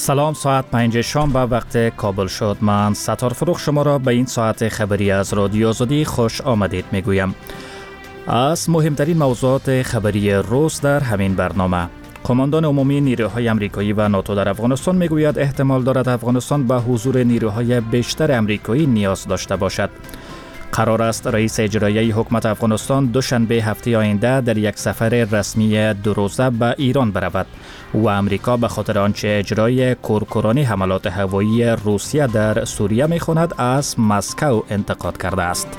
سلام، ساعت 5 شنبه وقت کابل شد. من ستار فروخ شما را به این ساعت خبری از رادیو آزادی خوش آمدید میگویم. از مهمترین موضوعات خبری روز در همین برنامه: قماندان عمومی نیروهای آمریکایی و ناتو در افغانستان میگوید احتمال دارد افغانستان به حضور نیروهای بیشتر آمریکایی نیاز داشته باشد. قرار است رئیس اجرایی حکومت افغانستان دوشنبه هفته آینده در یک سفر رسمی 2 روزه به ایران برود و امریکا به خاطر آنچه اجرای کورکورانه حملات هوایی روسیه در سوریه می‌خواند از مسکو انتقاد کرده است.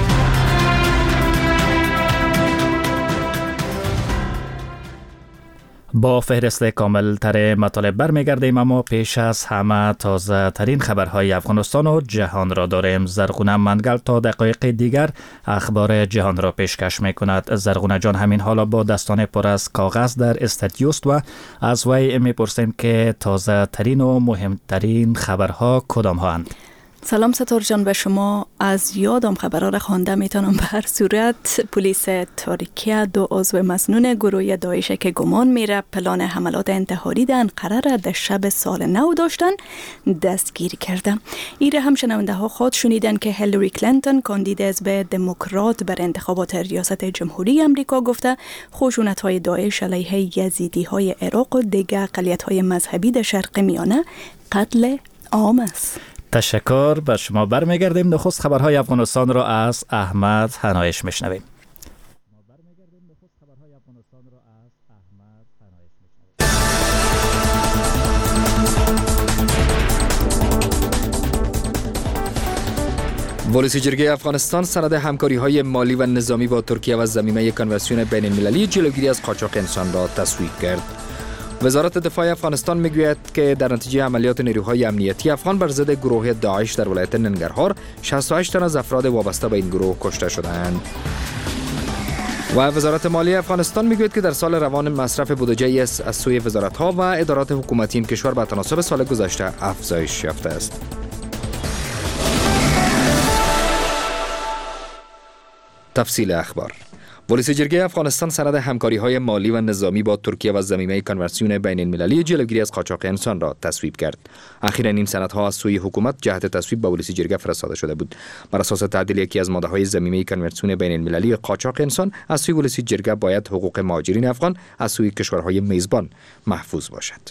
با فهرست کامل تر مطالب برمیگردیم، اما پیش از همه تازه ترین خبرهای افغانستان و جهان را داریم. زرغونه منگل تا دقایق دیگر اخبار جهان را پیشکش میکند. زرغونه جان، همین حالا با دستان پر از کاغذ در استودیو است و از وی میپرسیم که تازه ترین و مهمترین خبرها کدام ها اند؟ سلام ستار جان به شما. از یادم خبرها را خوانده میتونم. به هر صورت پلیس ترکیه 2 عضو مسنون گروه داعش که گمان میره پلان حملات انتحاری در انقره را در شب سال نو داشتن دستگیر کرده. ایره هم شنونده ها خود شنیدن که هیلاری کلینتون کاندید حزب دموکرات بر انتخابات ریاست جمهوری امریکا گفته خشونت های داعش علیه یزیدی های عراق و دیگر اقلیت های مذهبی در شرق میانه قتل عام است. تشکر. به شما برمیگردیم. نخست خبرهای افغانستان را از احمد هنایش میشنویم. ولس جرگه افغانستان سند همکاری‌های مالی و نظامی با ترکیه و ضمیمه کنوانسیون بین‌المللی جلوگیری از قاچاق انسان را تصویب کرد. وزارت دفاع افغانستان میگوید که در نتیجه عملیات نیروهای امنیتی افغان بر ضد گروه داعش در ولایت ننگرهار 68 تن از افراد وابسته به این گروه کشته شدند. و وزارت مالی افغانستان میگوید که در سال روان مصرف بودجه از سوی وزارت‌ها و ادارات حکومتی این کشور به تناسب سال گذشته افزایش یافته است. تفصیل اخبار: ولس جرگه افغانستان سند همکاری‌های مالی و نظامی با ترکیه و ضمیمه کنوانسیون بین‌المللی جلوگیری از قاچاق انسان را تصویب کرد. اخیراً این سندها از سوی حکومت جهت تصویب به ولس جرگه فرستاده شده بود. بر اساس تعدیل یکی از ماده‌های ضمیمه کنوانسیون بین‌المللی قاچاق انسان از سوی ولس جرگه باید حقوق مهاجرین افغان از سوی کشورهای میزبان محفوظ باشد.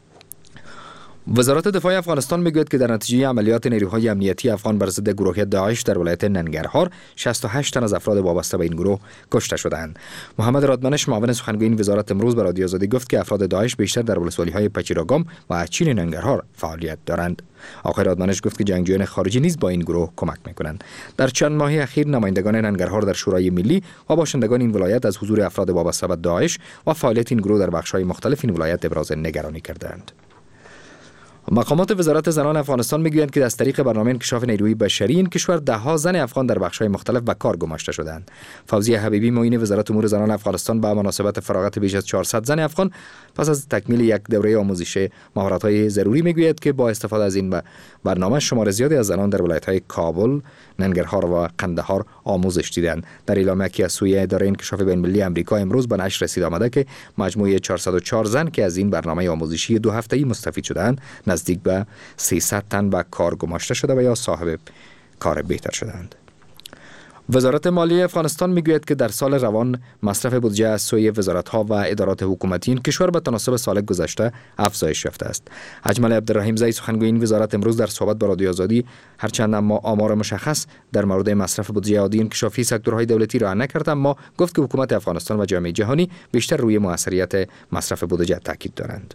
وزارت دفاع افغانستان میگوید که در نتیجه عملیات نیروهای امنیتی افغان بر ضد گروه داعش در ولایت ننگرهار 68 تن از افراد وابسته به این گروه کشته شدند. محمد رادمنش معاون سخنگوی این وزارت امروز به رادیو آزادی گفت که افراد داعش بیشتر در ولسوالی‌های پچیراگام و اچین ننگرهار فعالیت دارند. آقای رادمنش گفت که جنگجویان خارجی نیز با این گروه کمک میکنند. در چند ماه اخیر نمایندگان ننگرهار در شورای ملی و باشندگان این ولایت از حضور افراد وابسته به داعش و فعالیت این گروه در بخش‌های مختلف این ولایت ابراز نگرانی کردند. مقامات وزارت زنان افغانستان میگویند که از طریق برنامه انکشاف نیروی بشری این کشور 10 زن افغان در بخش‌های مختلف به کار گماشته شدند. فوزیه حبیبی معین وزارت امور زنان افغانستان به مناسبت فراغت بیش از 400 زن افغان پس از تکمیل یک دوره آموزش مهارت‌های ضروری میگوید که با استفاده از این برنامه شمار زیادی از زنان در ولایت‌های کابل، ننگرهار و قندهار آموزش دیدند. در اعلامیه‌ای که از سوی اداره انکشاف بین‌المللی آمریکا امروز به نشر رسید آمده که مجموع 404 زن که از این برنامه آموزشی 2 هفته‌ای مستفید شدند نزدیک به 300 تن به کار گماشته شده و یا صاحب کار بهتر شدند. وزارت مالی افغانستان میگوید که در سال روان مصرف بودجه از سوی وزارت‌ها و ادارات حکومتی این کشور به تناسب سال گذشته افزایش یافته است. اجمل عبدالرحیم زئی سخنگوی این وزارت امروز در صحبت با رادیو آزادی هرچند اما آمار مشخص در مورد مصرف بودجه عادی انکشافی سکتورهای دولتی را نکرد، اما گفت که حکومت افغانستان و جامعه جهانی بیشتر روی موثریت مصرف بودجه تاکید دارند.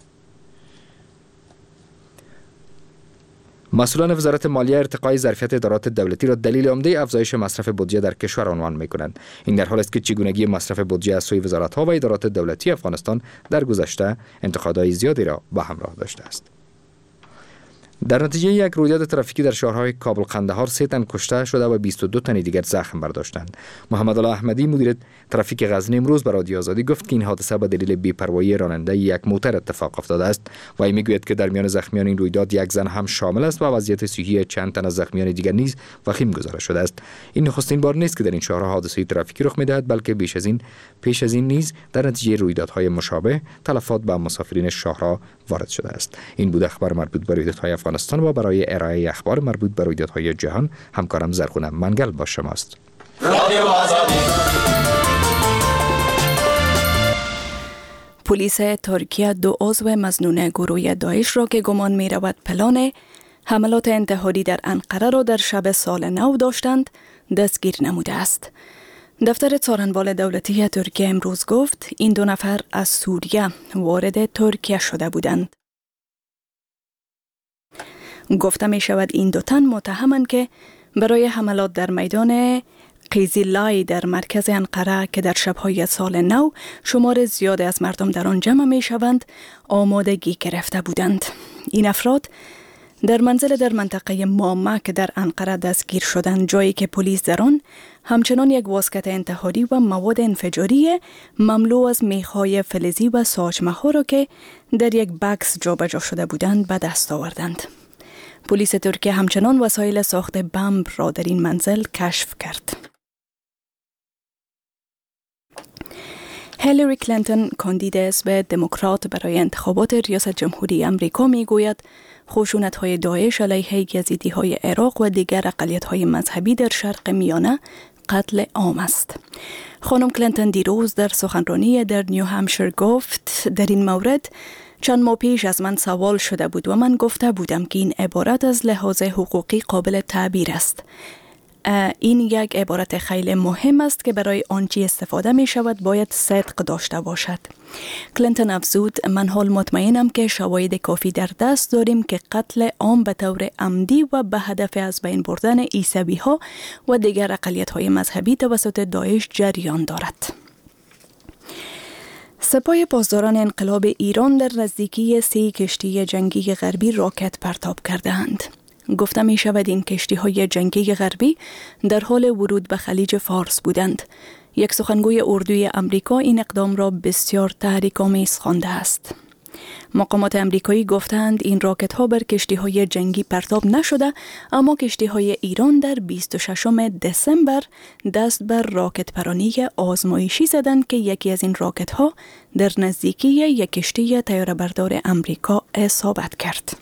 مسئولان وزارت مالیه ارتقای ظرفیت ادارات دولتی را دلیل عمده افزایش مصرف بودجه در کشور عنوان می‌کنند. این در حالی است که چگونگی مصرف بودجه از سوی وزارت‌ها و ادارات دولتی افغانستان در گذشته انتقادهای زیادی را به همراه داشته است. در نتیجه یک رویداد ترافیکی در شهرهای کابل قندهار 3 تن کشته شده و 22 تن دیگر زخم برداشتند. محمد الله احمدی مدیر ترافیک غزنی امروز به رادیو آزادی گفت که این حادثه به دلیل بی‌پروایی راننده یک موتر اتفاق افتاده است و میگوید که در میان زخمیان این رویداد یک زن هم شامل است و وضعیت صحی چند تن از زخمیان دیگر نیز وخیم گزارش شده است. این نخستین بار نیست که در این شهرها حادثه ترافیکی رخ می‌دهد، بلکه پیش از این نیز در نتیجه رویدادهای مشابه تلفات به مسافرین شهرها وارد شده است. این بود اخبار مربوط به رویدادهای افغانستان و برای ارائه اخبار مربوط به رویدادهای جهان همکارم زرخونه منگل با شماست. پلیس ترکیه 2 عضو مظنون گروه داعش را که گمان می رود پلان حملات انتحاری در انقره را در شب سال نو داشتند دستگیر نموده است. دفتر څارنوال دولتی ترکیه امروز گفت این 2 نفر از سوریه وارد ترکیه شده بودند. گفته می شود این 2 تن متهمند که برای حملات در میدان قیزیلای در مرکز انقره که در شبهای سال نو شمار زیاد از مردم در آن جمع می شوند آمادگی گرفته بودند. این افراد در منزل در منطقه مامک در انقره دستگیر شدند، جایی که پلیس در آن همچنان یک واسکت انتحاری و مواد انفجاری مملو از میخ‌های فلزی و ساچمه‌ها را که در یک بکس جابجا شده بودند به دست آوردند. پلیس ترکیه همچنان وسایل ساخت بمب را در این منزل کشف کرد. هیلاری کلینتون کاندید حزب دموکرات برای انتخابات ریاست جمهوری امریکا میگوید خشونت‌های داعش علیه یزیدی‌های عراق و دیگر اقلیت‌های مذهبی در شرق میانه قتل عام است. خانم کلینتون دیروز در سخنرانی در نیو همشایر گفت در این مورد چند ماه پیش از من سوال شده بود و من گفته بودم که این عبارت از لحاظ حقوقی قابل تعبیر است. این یک عبارت خیلی مهم است که برای آنچه استفاده می شود باید صدق داشته باشد. کلینتون افزود من حال مطمئنم که شواهد کافی در دست داریم که قتل عام به طور عمدی و به هدف از بین بردن عیسوی ها و دیگر اقلیت های مذهبی توسط داعش جریان دارد. سپاه پاسداران انقلاب ایران در نزدیکی 3 کشتی جنگی غربی راکت پرتاب کردند. گفته می شود این کشتی های جنگی غربی در حال ورود به خلیج فارس بودند. یک سخنگوی اردوی امریکا این اقدام را بسیار تحریک‌آمیز خوانده است. مقامات امریکایی گفتند این راکت ها بر کشتی های جنگی پرتاب نشده، اما کشتی های ایران در 26 دسامبر دست بر راکت پرانی آزمایشی زدند که یکی از این راکت ها در نزدیکی یک کشتی طیاره‌بردار امریکا اصابت کرد.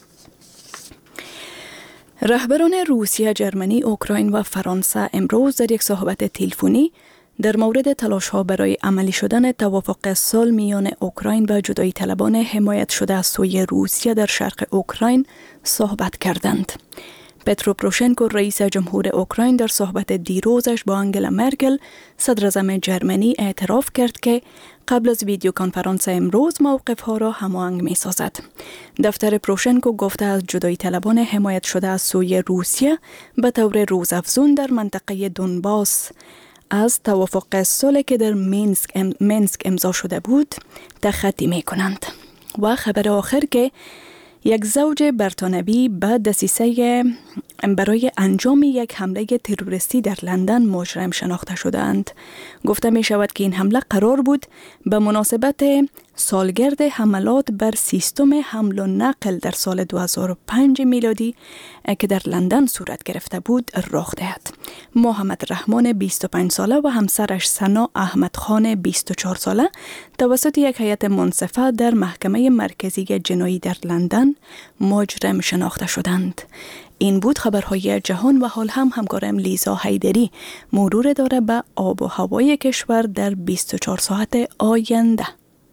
رهبران روسیه، جرمنی، اوکراین و فرانسه امروز در یک صحبت تلفنی در مورد تلاش‌ها برای عملی شدن توافق صلح میان اوکراین و جدایی طلبان حمایت شده از سوی روسیه در شرق اوکراین صحبت کردند. پترو پروشنکو رئیس جمهور اوکراین در صحبت دیروزش با انگلا مرکل صدر اعظم جرمنی اعتراف کرد که قبل از ویدیو کنفرانس امروز موقف‌ها را هماهنگ می‌سازد. دفتر پروشنکو گفته از جدایی طلبان حمایت شده از سوی روسیه به طور روزافزون در منطقه دونباس از توافق صلح که در مینسک امضا شده بود تخطی می‌کنند. و خبر آخر که یک زوج بریتانوی به دسیسه برای انجام یک حمله تروریستی در لندن مجرم شناخته شدند. گفته می شود که این حمله قرار بود به مناسبت سالگرد حملات بر سیستم حمل و نقل در سال 2005 میلادی که در لندن صورت گرفته بود رخ دهد. محمد رحمان 25 ساله و همسرش سنا احمد خان 24 ساله توسط یک هیئت منصفه در محکمه مرکزی جنایی در لندن مجرم شناخته شدند. این بود خبرهای جهان و حال هم همکارم لیزا حیدری مرور داره به آب و هوای کشور در 24 ساعت آینده.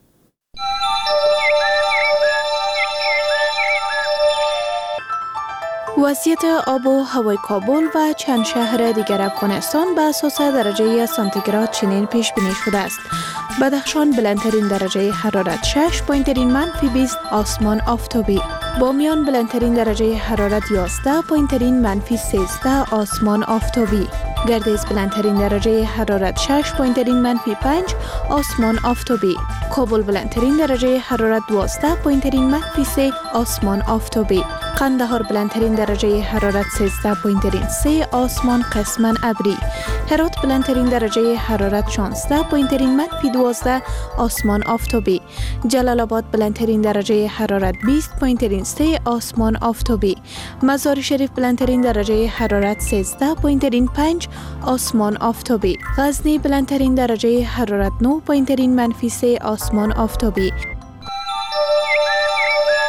وضعیت آب و هوای کابل و چند شهر دیگر افغانستان به اساس درجه سانتیگراد چنین پیش بینی شده است. بدخشان بلندترین درجه حرارت 6، پایین‌ترین -20 آسمان آفتابی. بامیان بلندترین درجه حرارت 11، پایین‌ترین -13 آسمان آفتابی. گردیز بلندترین درجه حرارت 6، پایین‌ترین -5 آسمان آفتابی. کابل بلندترین درجه حرارت 12، پایین‌ترین -3 آسمان آفتابی. قندهار بلندترین درجه حرارت 13، پایین‌ترین 3 آسمان قسماً ابری. هرات بلندترین درجه حرارت 16، پایین‌ترین -12 آسمان آفتابی. جلال آباد بلندترین درجه حرارت 20، پایین‌ترین 3 آسمان آفتابی. مزار شریف بلندترین درجه حرارت 13، پایین‌ترین 5 آسمان آفتابی. غزنی بلندترین درجه حرارت 9، پایین‌ترین -3 آسمان آفتابی.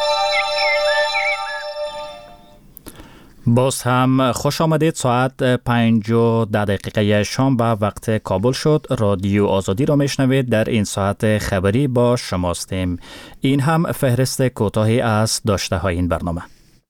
باز هم خوش آمدید. ساعت 5:10 شام به وقت کابل شد. رادیو آزادی را میشنوید. در این ساعت خبری با شماستیم. این هم فهرست کوتاهی از داشته های این برنامه.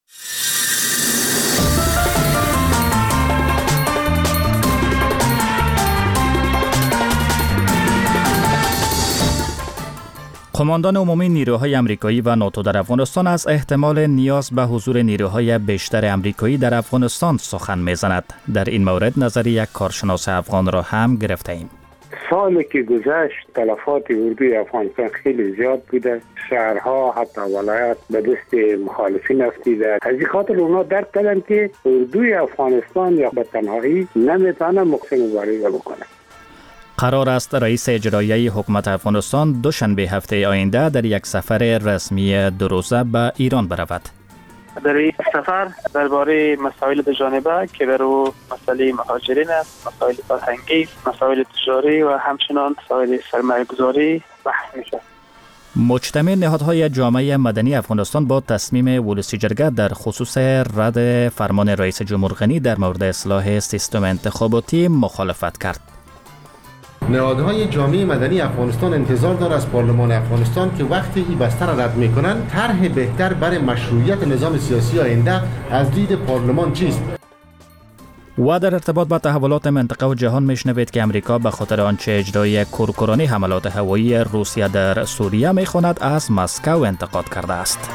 قماندان عمومی نیروهای آمریکایی و ناتو در افغانستان از احتمال نیاز به حضور نیروهای بیشتر آمریکایی در افغانستان سخن می‌زند. در این مورد نظر یک کارشناس افغان را هم گرفته‌ایم. سالی که گذشت تلفات اردوی افغانستان خیلی زیاد بوده. شهرها حتی ولایات به دست مخالفین افتیده. از این خاطر اونا درک کردن که اردوی افغانستان یا به تنهایی نمیتونه مقصد مبارزه بکنه. قرار است رئیس اجرایی حکومت افغانستان دوشنبه هفته آینده در یک سفر رسمی 2 روزه به ایران برود. در این سفر درباره مسائل دو جانبه که برای مسئله مهاجرین است، مسائل فرهنگی، مسائل تجاری و همچنان مسائل سرمایه‌گذاری بحث میشه. مجتمع نهادهای جامعه مدنی افغانستان با تصمیم ولسی جرگه در خصوص رد فرمان رئیس جمهور غنی در مورد اصلاح سیستم انتخاباتی مخالفت کرد. نهادهای جامعه مدنی افغانستان انتظار دارد از پارلمان افغانستان که وقتی این بسته را رد میکنند طرح بهتر برای مشروعیت نظام سیاسی آینده از دید پارلمان چیست؟ و در ارتباط با تحولات منطقه و جهان میشنوید که امریکا به خاطر آنچه اجرای کورکورانه حملات هوایی روسیه در سوریه میخواند از مسکو انتقاد کرده است.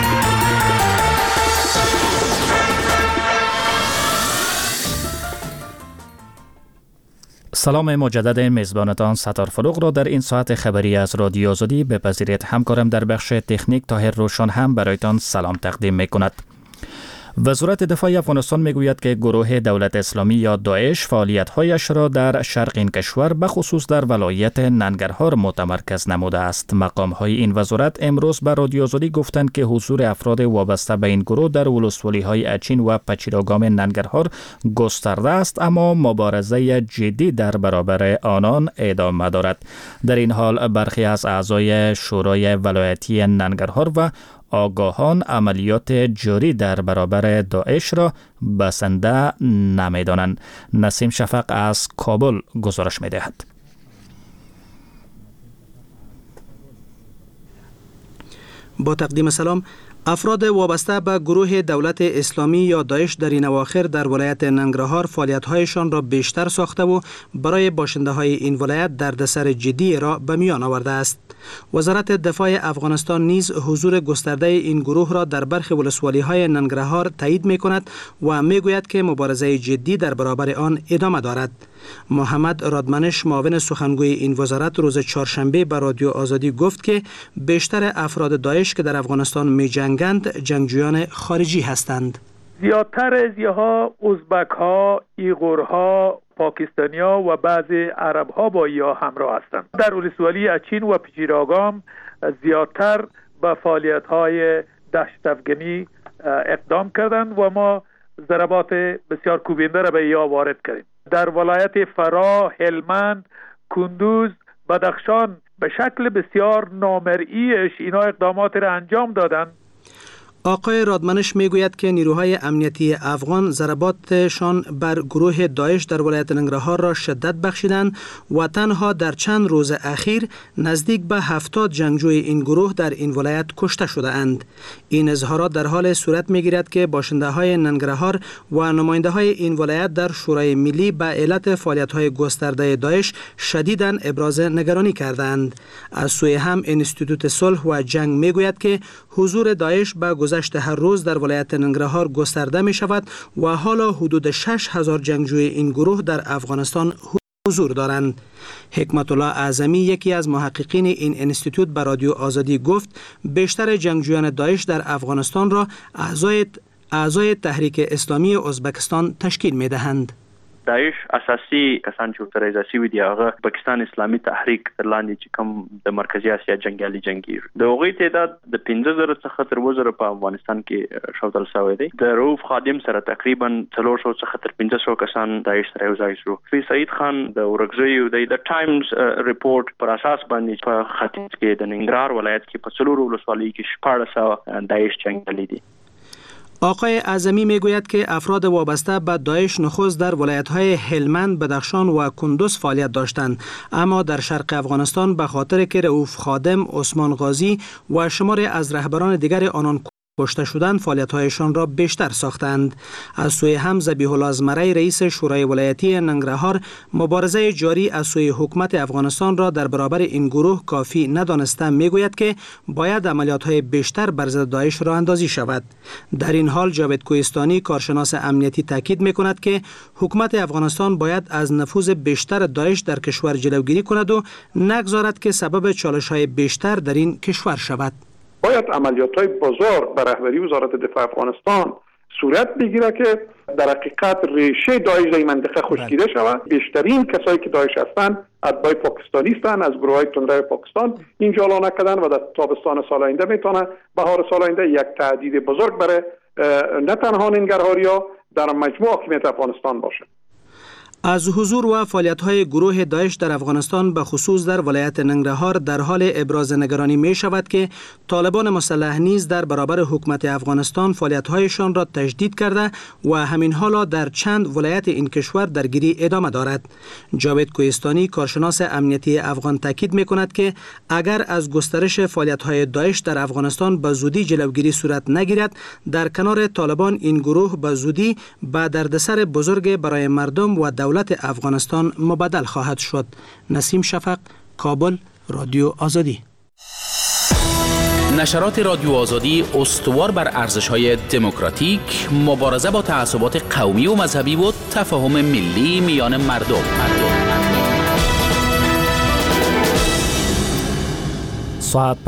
سلام مجدد، میزبانتان ستار فروغ را در این ساعت خبری از رادیو آزادی بپذیرید. همکارم در بخش تکنیک طاهر روشن هم برایتان سلام تقدیم میکند. وزارت دفاع افغانستان میگوید که گروه دولت اسلامی یا داعش فعالیت‌هایش را در شرق این کشور به خصوص در ولایت ننگرهار متمرکز نموده است. مقام‌های این وزارت امروز به رادیو آزادی گفتند که حضور افراد وابسته به این گروه در ولسوالی‌های اچین و پچیراگام ننگرهار گسترده است، اما مبارزه جدی در برابر آنان ادامه دارد. در این حال برخی از اعضای شورای ولایتی ننگرهار و آگاهان عملیات جاری در برابر داعش را بسنده نمی‌دانند. نسیم شفق از کابل گزارش می‌دهد. با تقدیم سلام. افراد وابسته به گروه دولت اسلامی یا داعش در این اواخر در ولایت ننگرهار فعالیت‌هایشان را بیشتر ساخته و برای باشنده‌های این ولایت دردسر جدی را به میان آورده است. وزارت دفاع افغانستان نیز حضور گسترده این گروه را در برخی ولسوالی‌های ننگرهار تایید می‌کند و می‌گوید که مبارزه جدی در برابر آن ادامه دارد. محمد رادمنش معاون سخنگوی این وزارت روز چهارشنبه به رادیو آزادی گفت که بیشتر افراد داعش که در افغانستان می‌جنگند جنگجویان خارجی هستند. زیادتر از اینها ازبک‌ها، ایغورها، پاکستانی‌ها و بعضی عرب‌ها با یا همراه هستند. در ولسوالی اچین و پچیراگام زیادتر به فعالیت‌های دشت افغانی اقدام کردند و ما ضربات بسیار کوبنده را به یا وارد کردیم. در ولایت فرا، هلمند، کندوز، بدخشان به شکل بسیار نامرئیش اینا اقدامات را انجام دادند. آقای رادمنش میگوید که نیروهای امنیتی افغان ضرباتشان بر گروه داعش در ولایت ننگرهار را شدت بخشیدند و تنها در چند روز اخیر نزدیک به 70 جنگجوی این گروه در این ولایت کشته شده اند. این اظهارات در حال صورت میگیرد که باشنده های ننگرهار و نماینده های این ولایت در شورای ملی به علت فعالیت های گسترده داعش شدیداً ابراز نگرانی کردند. از سوی هم انستیتوت صلح و جنگ میگوید که حضور داعش به گذشت هر روز در ولایت ننگرهار گسترده می شود و حالا حدود 6000 جنگجوی این گروه در افغانستان حضور دارند. حکمت الله اعظمی یکی از محققین این انستیتوت به رادیو آزادی گفت بیشتر جنگجویان داعش در افغانستان را اعضای تحریک اسلامی ازبکستان تشکیل می دهند. داعش اساسي کسان چې ورته ځاسي وي دی هغه پاکستان اسلامي تحریک لاندې چې کوم د مرکزی اسیا جنگیالي جنگي د هغوی تعداد د 15000 څخه تر 2000 په افغانستان کې شوتل شوی دی. د روف خادم سره تقریبا 300 څخه تر 500 کسان داعش سره یوځای شو. فی سعید خان د ورغزي د ټایمز ریپورت پر اساس باندې په ختیځ کې د ننګرهار ولایت کې په څلورو ولسوالۍ کې 1400 داعش جنگیالي دي. آقای اعظمی میگوید که افراد وابسته به داعش نخست در ولایت‌های هلمند، بدخشان و کندوز فعالیت داشتند، اما در شرق افغانستان به خاطر که رؤوف خادم، عثمان غازی و شماری از رهبران دیگر آنان کشته شدند، فعالیت‌هایشان را بیشتر ساختند. از سوی هم ذبیح الله ازمرعی رئیس شورای ولایتی ننگرهار مبارزه جاری از سوی حکومت افغانستان را در برابر این گروه کافی ندانسته میگوید که باید عملیات‌های بیشتر بر ضد داعش راه اندازی شود. در این حال جاوید کوهستانی کارشناس امنیتی تاکید میکند که حکومت افغانستان باید از نفوذ بیشتر داعش در کشور جلوگیری کند و نگذارد که سبب چالش‌های بیشتر در این کشور شود. باید عملیات‌های بزرگ به رهبری وزارت دفاع افغانستان صورت بگیره که در حقیقت ریشه داعش در این منطقه خشکیده شود. بیشترین کسایی که داعش هستند اتباع پاکستانی هستند، از گروه‌های تندرو پاکستان اینجا اعلام کردن و در تابستان سال آینده میتونه، بهار سال آینده یک تهدید بزرگ برای نه تنها ننگرهاریا در مجموع حاکمیت افغانستان باشه. از حضور و فعالیت‌های گروه داعش در افغانستان به خصوص در ولایت ننگرهار در حال ابراز نگرانی می شود که طالبان مسلح نیز در برابر حکومت افغانستان فعالیت‌هایشان را تجدید کرده و همین حالا در چند ولایت این کشور درگیری ادامه دارد. جاوید کوهستانی کارشناس امنیتی افغان تاکید می‌کند که اگر از گسترش فعالیت‌های داعش در افغانستان به زودی جلوگیری صورت نگیرد، در کنار طالبان این گروه به زودی به دردسر بزرگ برای مردم و دولت افغانستان مبدل خواهد شد. نسیم شفق، کابل، رادیو آزادی. نشرات رادیو آزادی استوار بر ارزش‌های دموکراتیک، مبارزه با تعصبات قومی و مذهبی و تفاهم ملی میان مردم. ساعت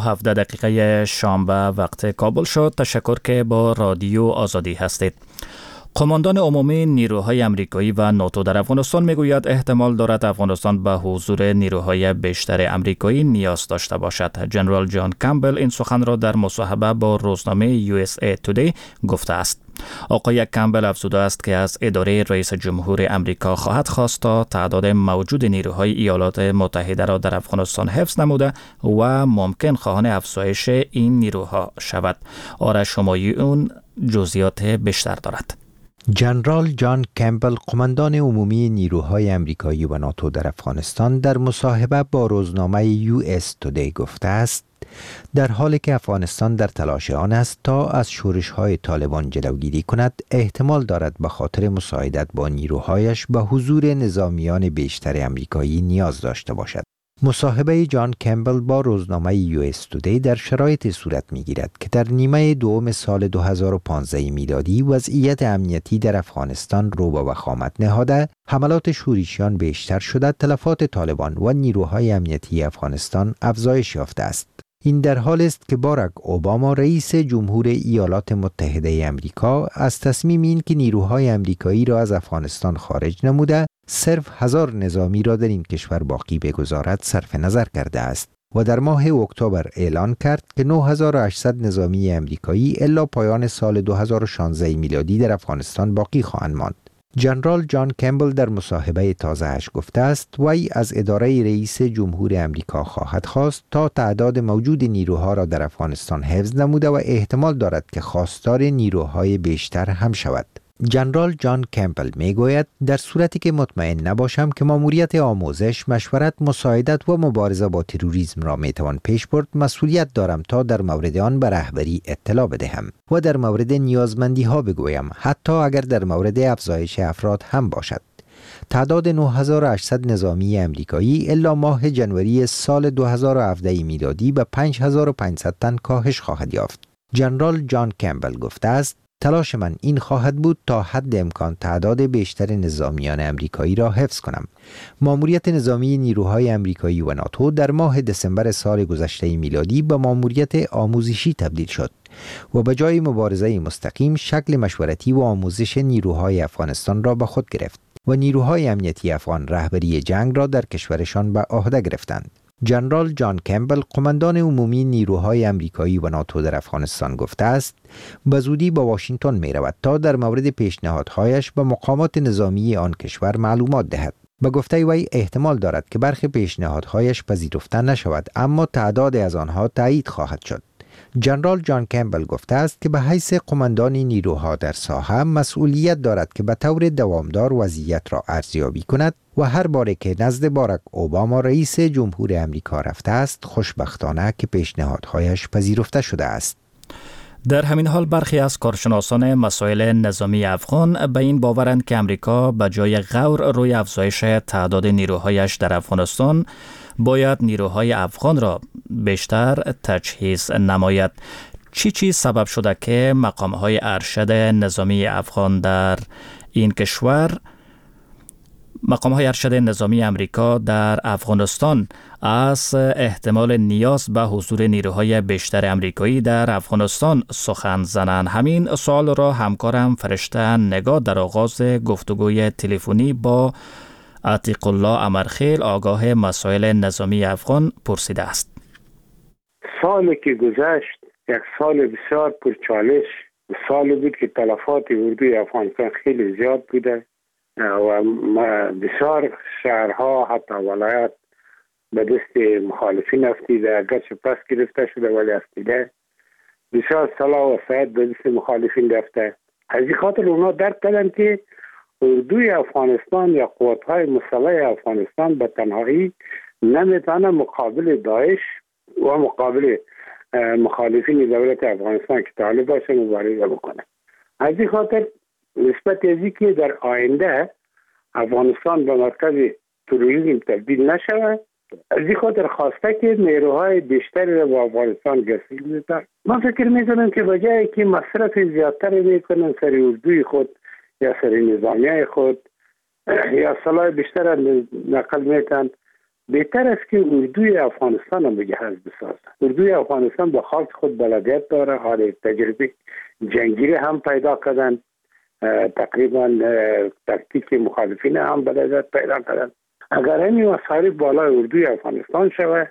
5:17 شنبه وقت کابل شد. تشکر که با رادیو آزادی هستید. قماندان عمومی نیروهای امریکایی و ناتو در افغانستان میگوید احتمال دارد افغانستان به حضور نیروهای بیشتر امریکایی نیاز داشته باشد. جنرال جان کمبل این سخن را در مصاحبه با روزنامه USA Today گفته است. آقای کمبل افزوده است که از اداره رئیس جمهور امریکا خواهد خواست تا تعداد موجود نیروهای ایالات متحده را در افغانستان حفظ نموده و ممکن خواهان افزایش این نیروها شود. آرش همایون جزئیات بیشتر دارد. جنرال جان کمبل قماندان عمومی نیروهای امریکایی و ناتو در افغانستان در مصاحبه با روزنامه US Today گفته است در حالی که افغانستان در تلاش آن است تا از شورش‌های طالبان جلوگیری کند، احتمال دارد به خاطر مساعدت با نیروهایش به حضور نظامیان بیشتر امریکایی نیاز داشته باشد. مصاحبه جان کمبل با روزنامه US Today در شرایط صورت می‌گیرد که در نیمه دوم سال 2015 میلادی وضعیت امنیتی در افغانستان رو به وخامت نهاده، حملات شورشیان بیشتر شده، تلفات طالبان و نیروهای امنیتی افغانستان افزایش یافته است. این در حال است که باراک اوباما رئیس جمهور ایالات متحده امریکا از تصمیم این که نیروهای امریکایی را از افغانستان خارج نموده صرف 1000 نظامی را در این کشور باقی بگذارد صرف نظر کرده است و در ماه اکتبر اعلان کرد که 9800 نظامی امریکایی الا پایان سال 2016 میلادی در افغانستان باقی خواهند ماند. جنرال جان کمبل در مصاحبه تازه‌اش گفته است وی از اداره رئیس جمهور امریکا خواهد خواست تا تعداد موجود نیروها را در افغانستان حفظ نموده و احتمال دارد که خواستار نیروهای بیشتر هم شود. جنرال جان کمبل میگوید در صورتی که مطمئن نباشم که ماموریت آموزش، مشورت، مساعدت و مبارزه با تروریسم را میتوان پیش برد، مسئولیت دارم تا در مورد آن به رهبری اطلاع بدهم و در مورد نیازمندی ها بگویم، حتی اگر در مورد افزایش افراد هم باشد. تعداد 9800 نظامی امریکایی الا ماه جنوری سال 2017 میلادی به 5500 تن کاهش خواهد یافت. جنرال جان کمبل گفته است تلاش من این خواهد بود تا حد امکان تعداد بیشتر نظامیان امریکایی را حفظ کنم. ماموریت نظامی نیروهای امریکایی و ناتو در ماه دسامبر سال گذشته میلادی به ماموریت آموزشی تبدیل شد و به جای مبارزه مستقیم شکل مشورتی و آموزش نیروهای افغانستان را به خود گرفت و نیروهای امنیتی افغان رهبری جنگ را در کشورشان به عهده گرفتند. جنرال جان کمبل قماندان عمومی نیروهای امریکایی و ناتو در افغانستان گفته است به زودی به واشنگتن می رود تا در مورد پیشنهادهایش به مقامات نظامی آن کشور معلومات دهد. به گفته وی احتمال دارد که برخی پیشنهادهایش پذیرفته نشود، اما تعداد از آنها تایید خواهد شد. ژنرال جان کمبل گفته است که به حیث قماندان نیروها در ساحه مسئولیت دارد که به طور دوامدار وضعیت را ارزیابی کند و هر باره که نزد باراک اوباما رئیس جمهور امریکا رفته است خوشبختانه که پیشنهادهایش پذیرفته شده است. در همین حال برخی از کارشناسان مسائل نظامی افغان به این باورند که امریکا به جای غور روی افزایش تعداد نیروهایش در افغانستان باید نیروهای افغان را بیشتر تجهیز نماید. چی سبب شده که مقامهای ارشد نظامی افغان در این کشور مقامهای ارشد نظامی امریکا در افغانستان از احتمال نیاز به حضور نیروهای بیشتر امریکایی در افغانستان سخن زنند؟ همین سوال را همکارم فرشته نگاه در آغاز گفتگوی تلفنی با عتیق الله امرخیل آگاه مسائل نظامی افغان پرسیده است. سالی که گذشت یک سال بسیار پرچالش سال بود که تلفات اردوی افغانستان خیلی زیاد بوده و بسیار شهرها حتی ولایات به دست مخالفین افتیده، اگرچه پس گرفته شده ولی افتیده. بسیار سلاح و وسایط به دست مخالفین رفته. از این خاطر اونا درک کردن که اردوی افغانستان یا قوت‌های مسلح افغانستان به تنهایی نمیتونه مقابل داعش و مقابل مخالفین دولت افغانستان که طالب باشه مبارزه بکنه. از این خاطر نسبت ازی که در آینده افغانستان به مرکز تروریسم تبدیل نشود، از این خاطر خواسته که نیروهای بیشتری را به افغانستان گسیل می‌کنند. من فکر می‌کنم که بجای که مصرف زیادتر می‌کنن سر اردوی خود یا سر نظامیه خود یا سلاح بیشتر نقل می‌کنند، بهتر است که اردوی افغانستان را مجهز بسازند. اردوی افغانستان به خاک خود بلدیت داره، حال تجربه جنگی هم پیدا کردن، تقریبا تکتیک مخالفین هم بلدیت پیدا کردن. اگر این مصارف بالای اردوی افغانستان شود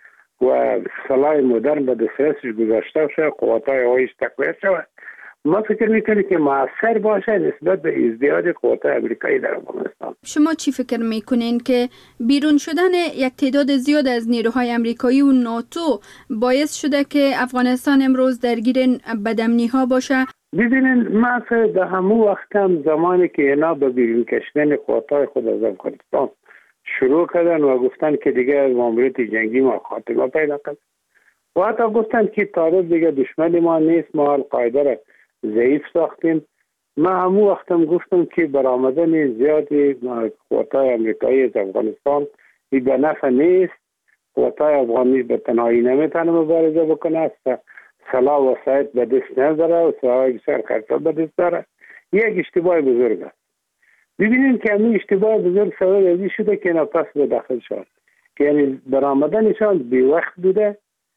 و سلاح مدرن به دسترسش گذاشته شود، قوت‌های هواییش تقویت شود، ما فکر میکنیم که مؤثر باشه نسبت به ازدیاد قوت‌های امریکایی در افغانستان. شما چی فکر میکنین که بیرون شدن یک تعداد زیاد از نیروهای امریکایی و ناتو باعث شده که افغانستان امروز درگیر بدامنی‌ها باشه؟ ببینید ما در همون وقت هم زمانی که اینا به بیرون کشیدن قوت‌های خود از افغانستان شروع کردن و گفتن که دیگه ماموریت جنگی ما خاتمه پیدا کرد و حتی گفتن که طالب دیگه دشمن ما نیست، ما القاعده را ضعیف ساختیم. ما همون وقت هم گفتم که برآمدن زیادی قوت‌های امریکایی از افغانستان این به نفع نیست. قوت‌های افغانی به تنهایی نمیتونه مبارزه بکنه، سلاح و وسایط به دست نداره و سلاح بسیار خرچه به دست داره. یک اشتباه بزرگ است. ببینیم که همین اشتباه بزرگ سبب ازی شده که اینا پس به داخل شد که یعنی برآمدنشان بی وقت بوده،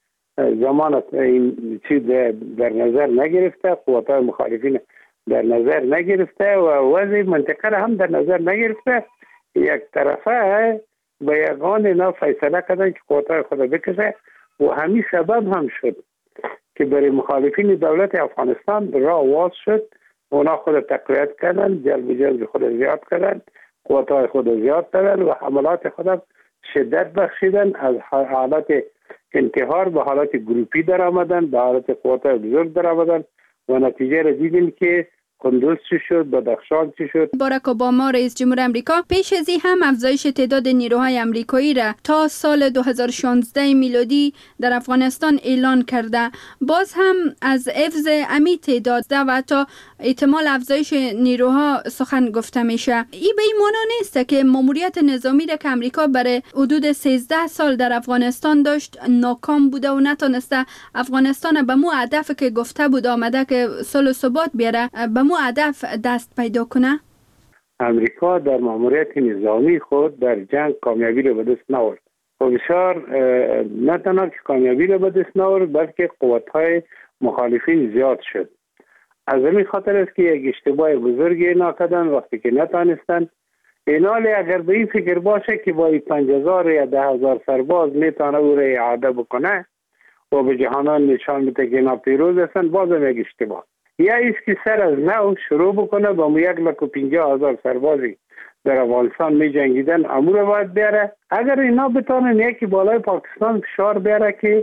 زمان این چیز در نظر نگرفته، قوت‌های مخالفین در نظر نگرفته و وضع منطقه هم در نظر نگرفته. یک طرفه به یگان اینا فیصله کردن که قوت‌های خود بکشه و همین سبب هم شد که برای مخالفین دولت افغانستان راه واز شد. اونا خود تقویت کردن، جلب خود زیاد کردن، قوت‌های خود زیاد کردن و حملات خود شدت بخشیدن، از حالت انتحار به حالت گروپی در آمدن، به حالت قوت‌های بزرگ در آمدن و نتیجه را دیدیم که کندوز چی شد، بدخشان چی شد. باراک اوباما رئیس جمهور امریکا پیش از این هم افزایش تعداد نیروهای امریکایی را تا سال 2016 میلادی در افغانستان اعلان کرده. باز هم از حفظ امی تعداد و حتی احتمال افزایش نیروها سخن گفته میشه. این به این معنا نیست که ماموریت نظامی را که امریکا برای حدود 13 سال در افغانستان داشت ناکام بوده و نتونسته افغانستان به مو هدف که گفته بود آمده که صلح و ثبات بیاره به مو هدف دست پیدا کنه. امریکا در ماموریت نظامی خود در جنگ کامیابی را به دست نآورد و بسیار نه تنها که کامیابی را به دست نآورد بلکه قوت‌های مخالفین زیاد شد. از همین خاطر است که یک اشتباه بزرگی اینا کردن وقتی که نتانستن. اینا اگر به این فکر باشه که با 5000 یا 10000 سرباز میتونه او را اعاده بکنه و به جهانان نشان بده که اینا پیروز هستن، بازم یک اشتباه. یا ایست که سر از نو شروع بکنه با 150,000 سربازی در افغانستان می جنگیدن امور باید بیاره. اگر اینا بتانن یکی بالای پاکستان فشار بیاره که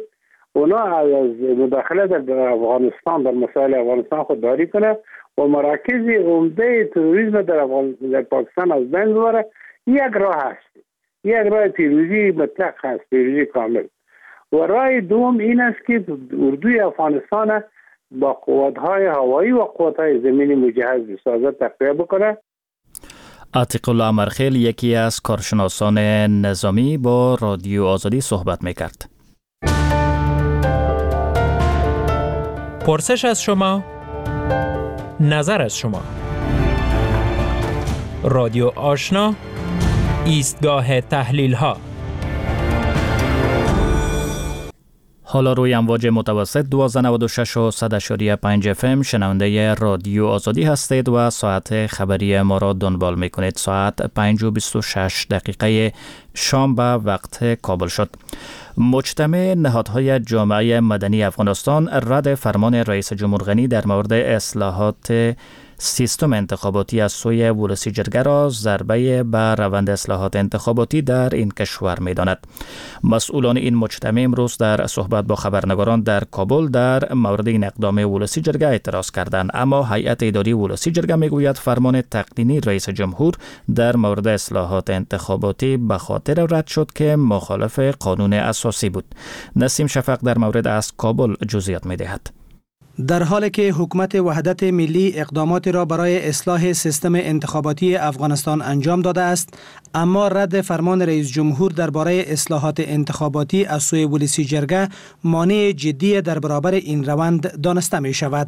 اونا از مداخله در افغانستان در مسائل افغانستان خودداری کنه و مراکز عمده تروریسم در پاکستان از بین ببره. یک راه هست، یک راه پیروزی مطلق هست، پیروزی کامل. و راه دوم این است که اردوی افغانستان با قوت‌های هوایی و قوت‌های زمینی مجهز بسازد، تقویه بکنه. عتیق الله امرخیل یکی از کارشناسان نظامی با رادیو آزادی صحبت می‌کرد. پرسش از شما، نظر از شما. رادیو آشنا، ایستگاه تحلیل ها. حالا روی امواج متوسط 1296 و 100.5 FM شنونده رادیو آزادی هستید و ساعت خبری ما را دنبال میکنید. ساعت 5:26 شام به وقت کابل شد. مجتمع نهادهای جامعه مدنی افغانستان رد فرمان رئیس جمهور غنی در مورد اصلاحات سیستم انتخاباتی از سوی ولسی جرگه را ضربه به روند اصلاحات انتخاباتی در این کشور می‌داند. مسئولان این مجتمع امروز در صحبت با خبرنگاران در کابل در مورد این اقدام ولسی جرگه اعتراض کردند، اما هیئت اداری ولسی جرگه میگوید فرمان تقنینی رئیس جمهور در مورد اصلاحات انتخاباتی به خاطر رد شد که مخالف قانون اساسی بود. نسیم شفق در مورد از کابل جزئیات می‌دهد. در حالی که حکومت وحدت ملی اقدامات را برای اصلاح سیستم انتخاباتی افغانستان انجام داده است، اما رد فرمان رئیس جمهور درباره اصلاحات انتخاباتی از سوی ولسی جرگه مانع جدی در برابر این روند دانسته می شود.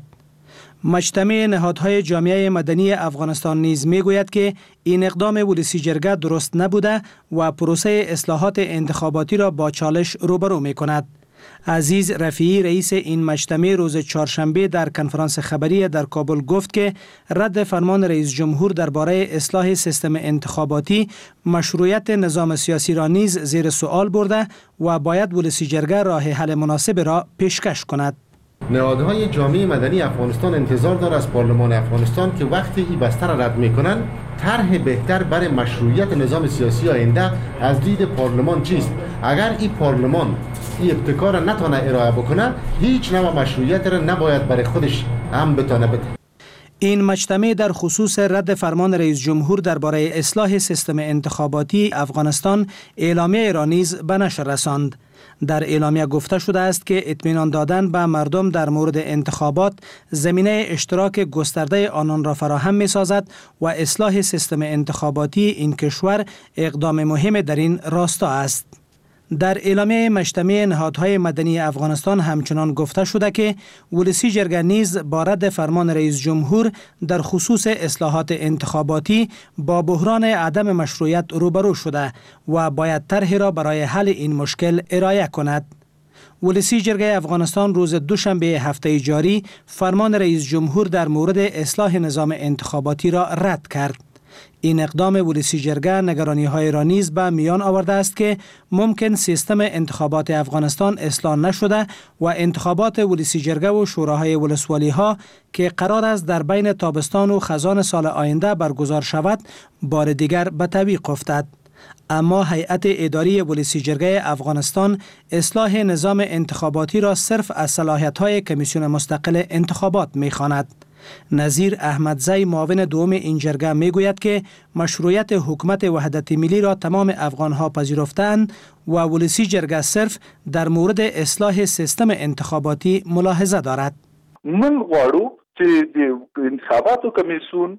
مجتمع نهادهای جامعه مدنی افغانستان نیز می گوید که این اقدام ولسی جرگه درست نبوده و پروسه اصلاحات انتخاباتی را با چالش روبرو می کند. عزیز رفیعی رئیس این مجتمع روز چهارشنبه در کنفرانس خبری در کابل گفت که رد فرمان رئیس جمهور درباره اصلاح سیستم انتخاباتی مشروعیت نظام سیاسی را نیز زیر سوال برده و باید ولسی جرگه راه حل مناسب را پیشکش کند. نهادهای جامعه مدنی افغانستان انتظار دارد از پارلمان افغانستان که وقتی این بسته را رد میکنن طرح بهتر برای مشروعیت نظام سیاسی آینده از دید پارلمان چیست. اگر این پارلمان این ابتکار را نتونه ارائه بکنه، هیچ نوع مشروعیت را نباید برای خودش هم بتونه بده. این مجتمع در خصوص رد فرمان رئیس جمهور درباره اصلاح سیستم انتخاباتی افغانستان اعلامیه را نیز به نشر رساند. در اعلامیه گفته شده است که اطمینان دادن به مردم در مورد انتخابات زمینه اشتراک گسترده آنان را فراهم می سازد و اصلاح سیستم انتخاباتی این کشور اقدام مهم در این راستا است. در اعلامیه مجتمع نهادهای مدنی افغانستان همچنان گفته شده که ولسی جرگه نیز با رد فرمان رئیس جمهور در خصوص اصلاحات انتخاباتی با بحران عدم مشروعیت روبرو شده و باید طرحی را برای حل این مشکل ارائه کند. ولسی جرگه افغانستان روز دوشنبه هفته جاری فرمان رئیس جمهور در مورد اصلاح نظام انتخاباتی را رد کرد. این اقدام ولسی جرگه نگرانی‌های را نیز به میان آورده است که ممکن سیستم انتخابات افغانستان اصلاح نشده و انتخابات ولسی جرگه و شوراهای ولسوالی‌ها که قرار است در بین تابستان و خزان سال آینده برگزار شود بار دیگر به تعویق افتد. اما هیئت اداری ولسی جرگه افغانستان اصلاح نظام انتخاباتی را صرف از صلاحیت‌های کمیسیون مستقل انتخابات می‌خواند. نظیر احمدزی معاون دوم این جرگه میگوید که مشروعیت حکومت وحدت ملی را تمام افغانها پذیرفتند و ولسی جرگه صرف در مورد اصلاح سیستم انتخاباتی ملاحظه دارد. من غواړو چې د انتخاباتو کمیسیون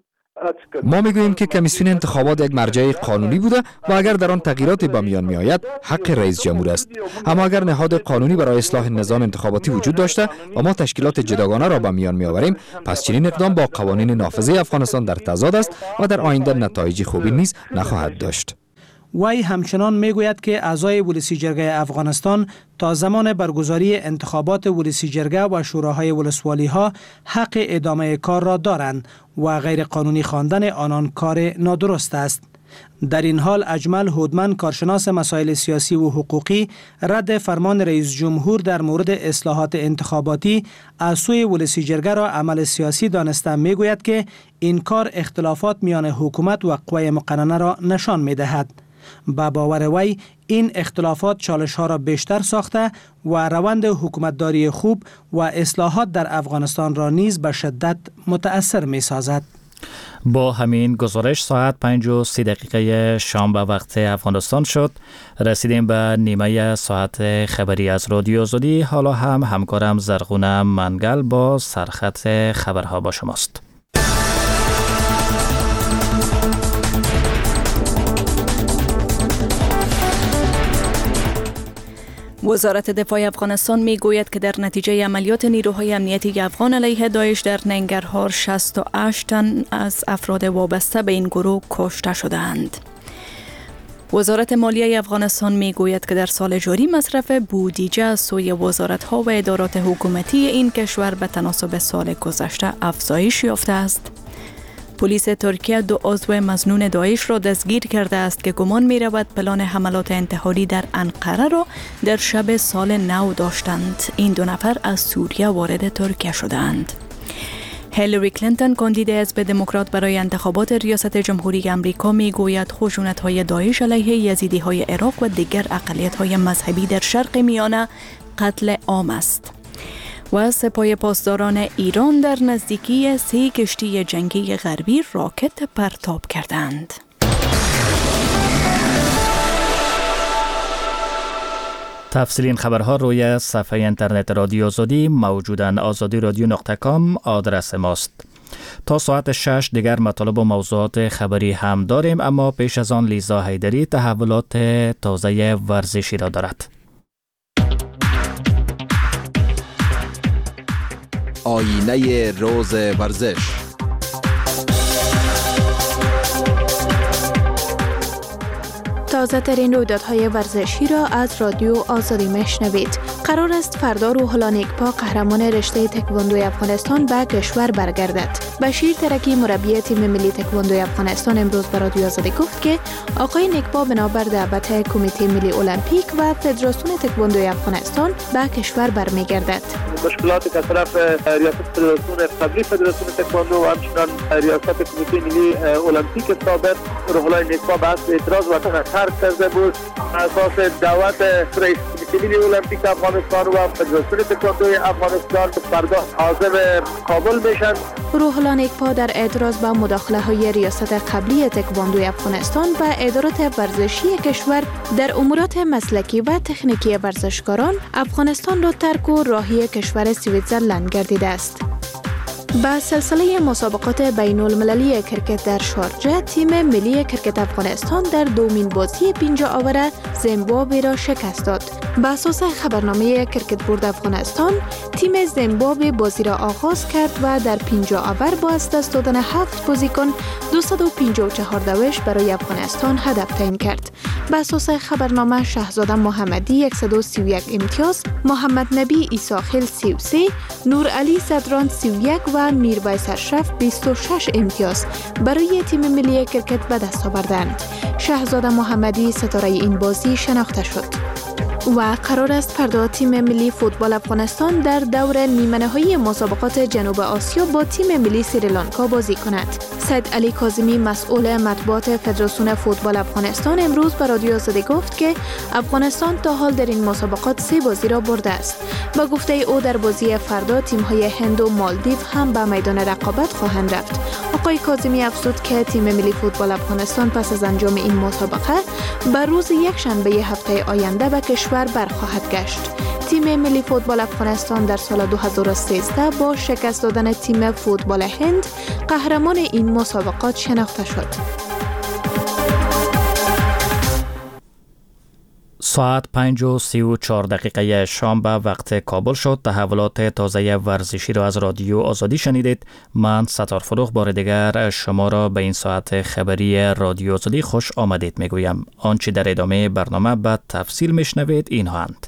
ما میگوییم که کمیسیون انتخابات یک مرجع قانونی بوده و اگر در آن تغییراتی به میان می آید حق رئیس جمهور است. اما اگر نهاد قانونی برای اصلاح نظام انتخاباتی وجود داشته و ما تشکیلات جداگانه را به میان می آوریم، پس چنین اقدام با قوانین نافذه افغانستان در تضاد است و در آینده نتایج خوبی نیز نخواهد داشت. وی همچنان میگوید که اعضای ولسی جرگه افغانستان تا زمان برگزاری انتخابات ولسی جرگه و شوراهای ولسوالی ها حق ادامه کار را دارند و غیر قانونی خواندن آنان کار نادرست است. در این حال اجمل هودمن کارشناس مسائل سیاسی و حقوقی رد فرمان رئیس جمهور در مورد اصلاحات انتخاباتی از سوی ولسی جرگه را عمل سیاسی دانسته میگوید که این کار اختلافات میان حکومت و قوه مقننه را نشان میدهد. با باور وی این اختلافات چالش ها را بیشتر ساخته و روند حکومتداری خوب و اصلاحات در افغانستان را نیز به شدت متأثر می سازد. با همین گزارش ساعت 5:30 شام به وقت افغانستان شد. رسیدیم به نیمه ساعت خبری از رادیو آزادی. حالا هم همکارم زرغونه منگل با سرخط خبرها با شماست. وزارت دفاع افغانستان می گوید که در نتیجه عملیات نیروهای امنیتی افغان علیه داعش در ننگرهار 68 تن از افراد وابسته به این گروه کشته شدند. وزارت مالیه افغانستان می گوید که در سال جاری مصرف بودجه از سوی وزارت‌ها و ادارات حکومتی این کشور به تناسب سال گذشته افزایش یافته است. پلیس ترکیه 2 عضو مظنون داعش را دستگیر کرده است که گمان می رود پلان حملات انتحاری در انقره را در شب سال نو داشتند. این 2 نفر از سوریه وارد ترکیه شدند. هیلاری کلینتون کاندید حزب دموکرات برای انتخابات ریاست جمهوری آمریکا می گوید خشونت‌های داعش علیه یزیدی‌های عراق و دیگر اقلیت‌های مذهبی در شرق میانه قتل عام است. و سپاه پاسداران ایران در نزدیکی 3 کشتی جنگی غربی راکت پرتاب کردند. تفصیل این خبرها روی صفحه اینترنت رادیو آزادی موجودن. azadiradyo.com آدرس ماست. تا ساعت 6 دیگر مطالب و موضوعات خبری هم داریم، اما پیش از آن لیزا حیدری تحولات تازه ورزشی را دارد. آینه روز ورزش. تازه ترین رویدادهای ورزشی را از رادیو آزادی میشنوید. قرار است فردا روح‌الله نیکپا قهرمان رشته تکواندو افغانستان به کشور برگردد. بشیر ترکی مربی تیم ملی تکواندو افغانستان امروز به رادیو آزادی گفت که آقای نیکپا بنابر دعوت کمیته ملی المپیک و فدراسیون تکواندو افغانستان به کشور برمیگردد. مشکلاتی که طرف ریاست فدراسیون قبلی فدراسیون تکواندو و همچنان ریاست کمیته ملی المپیک سابق روح‌الله نیکپا به اعتراض وطن ترک کرده بود. اساس دعوت رئیس کمیته ملی المپیک افغانستان و فدراسیون تکواندو افغانستان فردا حاضر کابل میشن. روح‌الله نیکپا در اعتراض به مداخله‌های ریاست قبلی تکواندو افغانستان و ادارات ورزشی کشور در امورات مسلکی و تکنیکی ورزشکاران افغانستان را ترک و راهی کشور سویتزرلند گردیده است. با سلسله مسابقات بین المللی کرکت در شارجه، تیم ملی کرکت افغانستان در دومین بازی 50 آور زیمبابوه را شکست داد. بر اساس خبرنامه کرکت بورد افغانستان، تیم زیمبابوه بازی را آغاز کرد و در 50 آور با از دست دادن 7 بازیکن 254 دوش برای افغانستان هدف تعیین کرد. بر اساس خبرنامه شهزاده محمدی 131 امتیاز، محمد نبی ایساخیل 33، نور علی صدران 31 و میرویس اشرف 26 امتیاز برای تیم ملی کرکت به دست آوردند. شهزاده محمدی ستاره این بازی شناخته شد. و قرار است فردا تیم ملی فوتبال افغانستان در دور نیمه نهایی مسابقات جنوب آسیا با تیم ملی سریلانکا بازی کند. سید علی کاظمی مسئول مطبوعات فدراسیون فوتبال افغانستان امروز به رادیو آزادی گفت که افغانستان تا حال در این مسابقات 3 بازی را برده است. با گفته او در بازی فردا تیم‌های هند و مالدیو هم به میدان رقابت خواهند رفت. آقای کاظمی افزود که تیم ملی فوتبال افغانستان پس از انجام این مسابقه بر روز یکشنبه هفته آینده به کشور برخواهد گشت. تیم ملی فوتبال افغانستان در سال 2013 با شکست دادن تیم فوتبال هند قهرمان این مسابقات شناخته شد. ساعت 5:34 شام به وقت کابل شد. تحولات تازه ورزشی را از رادیو آزادی شنیدید. من ستار فروخ بار دیگر شما را به این ساعت خبری رادیو آزادی خوش آمدید میگویم. آنچه در ادامه برنامه به تفصیل میشنوید اینها اند.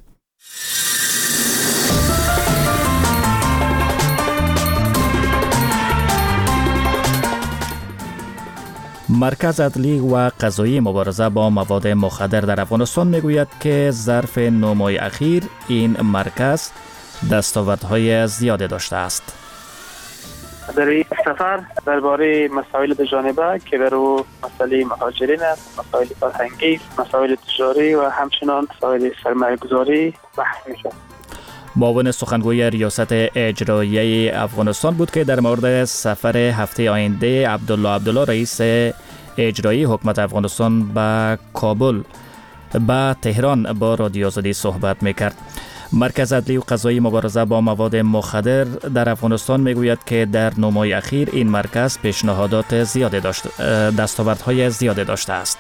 مرکز عدلی و قضایی مبارزه با مواد مخدر در افغانستان میگوید که ظرف 9 ماه اخیر این مرکز دستاوردهای زیادی داشته است. در این سفر درباره مسائل دو جانبه که برای مسئله مهاجرین است، مسائل فرهنگی، مسائل تجاری و همچنان مسائل سرمایه‌گذاری بحث میشه. معاون سخنگوی ریاست اجراییه افغانستان بود که در مورد سفر هفته آینده عبدالله رئیس اجرایی حکومت افغانستان به کابل به تهران با رادیو آزادی صحبت میکرد. مرکز عدلی و قضایی مبارزه با مواد مخدر در افغانستان میگوید که در 9 ماه اخیر این مرکز پیشنهادات زیاده دستاوردهای زیاده داشته است.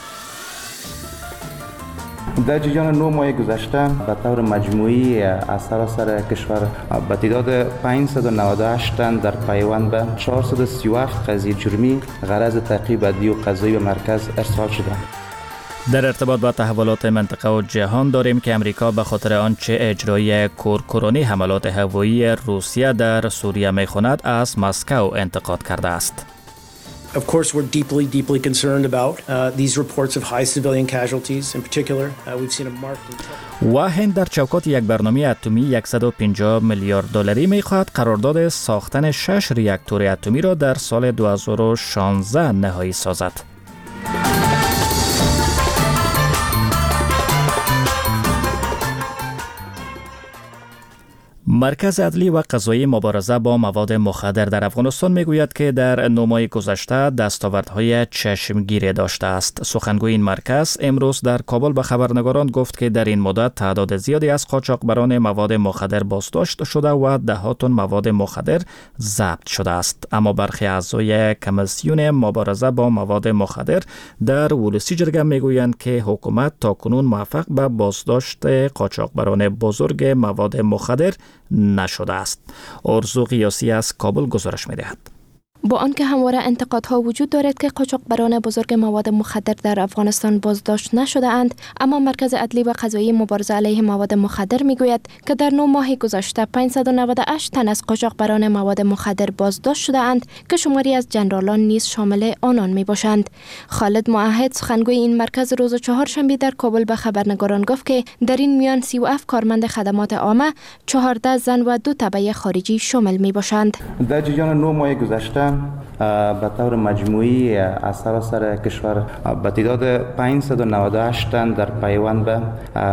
در جریان 9 ماه گذشته به طور مجموعی از سراسر کشور به تعداد 598 تن در پیوند به 437 قضیه جرمی غرض تعقیب عدلی و قضایی به مرکز ارسال شده. در ارتباط با تحولات منطقه و جهان داریم که امریکا به خاطر آنچه اجرای کورکورانه حملات هوایی روسیه در سوریه می‌خواند از مسکو انتقاد کرده است. Of course, we're deeply concerned about these reports of high civilian casualties. In particular, we've seen a marked و هند در چوکات یک برنامه اتمی 150 میلیارد دلاری می‌خواهد قرارداد ساختن 6 راکتور اتمی را در سال 2016 نهایی سازد. مرکز عدلی و قضایی مبارزه با مواد مخدر در افغانستان میگوید که در 9 ماه گذشته دستاوردهای چشمگیری داشته است. سخنگوی این مرکز امروز در کابل به خبرنگاران گفت که در این مدت تعداد زیادی از قاچاقبران مواد مخدر بازداشت شده و 10 تن مواد مخدر ضبط شده است. اما برخی اعضای کمیسیون مبارزه با مواد مخدر در ولسی جرگه میگویند که حکومت تاکنون موفق به بازداشت قاچاقبران بزرگ مواد مخدر نشده است. ارزو قیاسی از کابل گزارش می‌دهد. با آنکه همواره انتقادها وجود دارد که قاچاقبران بزرگ مواد مخدر در افغانستان بازداشت نشده اند، اما مرکز عدلی و قضایی مبارزه علیه مواد مخدر میگوید که در 9 ماه گذشته 598 تن از قاچاقبران مواد مخدر بازداشت شده اند که شماری از جنرالان نیز شامل آنان می باشند. خالد موحد سخنگوی این مرکز روز چهارشنبه در کابل به خبرنگاران گفت که در این میان 37 کارمند خدمات عامه، 14 زن و 2 تبع خارجی شامل می باشند. در جریان 9 ماه گذشته به طور مجموعی از سراسر کشور به تعداد 598 تن در پیوند به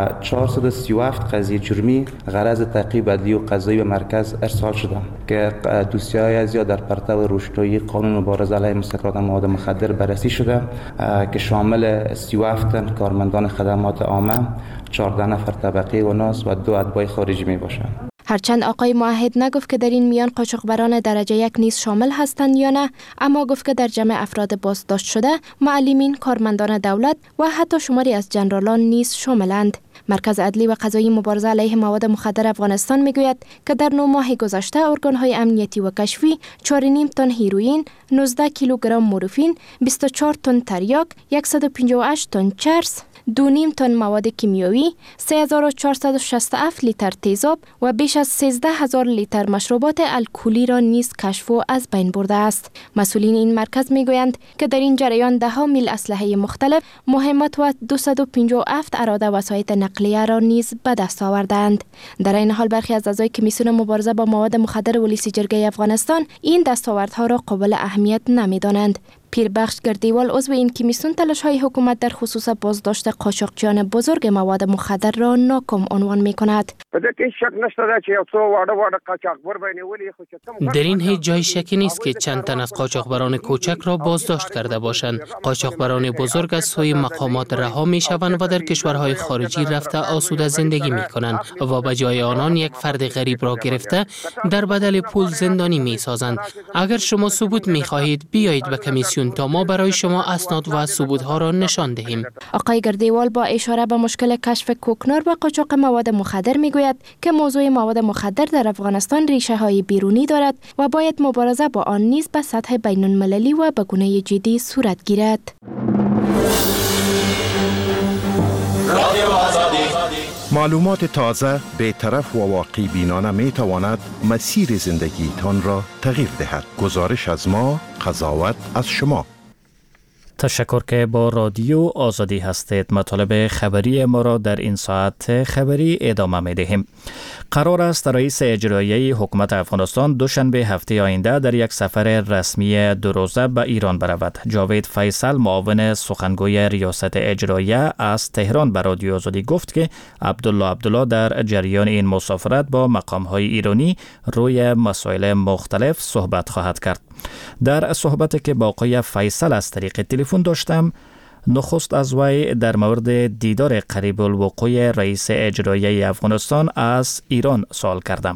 437 قضیه جرمی غرض تعقیب عدلی و قضایی به مرکز ارسال شده که دوسیه‌های زیاد در پرتو روشنایی قانون مبارزه علیه مستقرات مواد مخدر بررسی شده که شامل 37 تن کارمندان خدمات عامه، 14 نفر طبقه و ناز و 2 اتباع خارجی می باشند. هرچند آقای موحد نگفت که در این میان قاچاقبران درجه 1 نیز شامل هستند یا نه، اما گفت که در جمع افراد بازداشت شده معلمین، کارمندان دولت و حتی شماری از جنرالان نیز شاملند. مرکز عدلی و قضایی مبارزه علیه مواد مخدر افغانستان میگوید که در 9 ماه گذشته ارگان‌های امنیتی و کشفی 4.5 تن هیروئین، 19 کیلوگرم مورفین، 24 تن تریاک، 158 تن چرس، 2.5 تن مواد کیمیایی، 3467 لیتر تیزاب و بیش از 13000 لیتر مشروبات الکلی را نیز کشف و از بین برده است. مسئولین این مرکز میگویند که در این جریان 10 میل اسلحه مختلف، مهمات و 257 اراده وسایط نقلیه را نیز به دست آوردند. در این حال برخی از اعضای کمیسیون مبارزه با مواد مخدر ولسی جرگه افغانستان این دستاوردها را قابل اهمیت نمی‌دانند. پیربخش گردیوال عضو این کمیسیون تلاش‌های حکومت در خصوص بازداشت قاچاقچیان بزرگ مواد مخدر را ناکام عنوان می‌کند. در این هیچ جای شکی نیست که چند تن از قاچاقبران کوچک را بازداشت کرده باشند. قاچاقبران بزرگ از سوی مقامات رها می‌شوند و در کشورهای خارجی رفته آسوده زندگی می‌کنند و به جای آنان یک فرد غریب را گرفته در بدل پول زندانی می‌سازند. اگر شما ثبوت می‌خواهید بیایید به کمیسیون تا ما برای شما اسناد و ثبوت‌ها را نشان دهیم. آقای گردیوال با اشاره به مشکل کشف کوکنار و قاچاق مواد مخدر میگوید که موضوع مواد مخدر در افغانستان ریشه‌های بیرونی دارد و باید مبارزه با آن نیز به سطح بین‌المللی و به گونه جدی صورت گیرد. معلومات تازه، بی‌طرف و واقعی بینانه می تواند مسیر زندگیتان را تغییر دهد. گزارش از ما، قضاوت از شما. تشکر که با رادیو آزادی هستید. مطالب خبری ما را در این ساعت خبری ادامه می دهیم. قرار است رئیس اجرایی حکومت افغانستان دوشنبه هفته آینده در یک سفر رسمی 2 روزه به ایران برود. جاوید فیصل معاون سخنگوی ریاست اجراییه از تهران به رادیو آزادی گفت که عبدالله در جریان این مسافرت با مقام‌های ایرانی روی مسائل مختلف صحبت خواهد کرد. در صحبتی که با آقای فیصل از طریق تلفن داشتم، نخست از وی در مورد دیدار قریب الوقوع رئیس اجرایی افغانستان از ایران سوال کردم.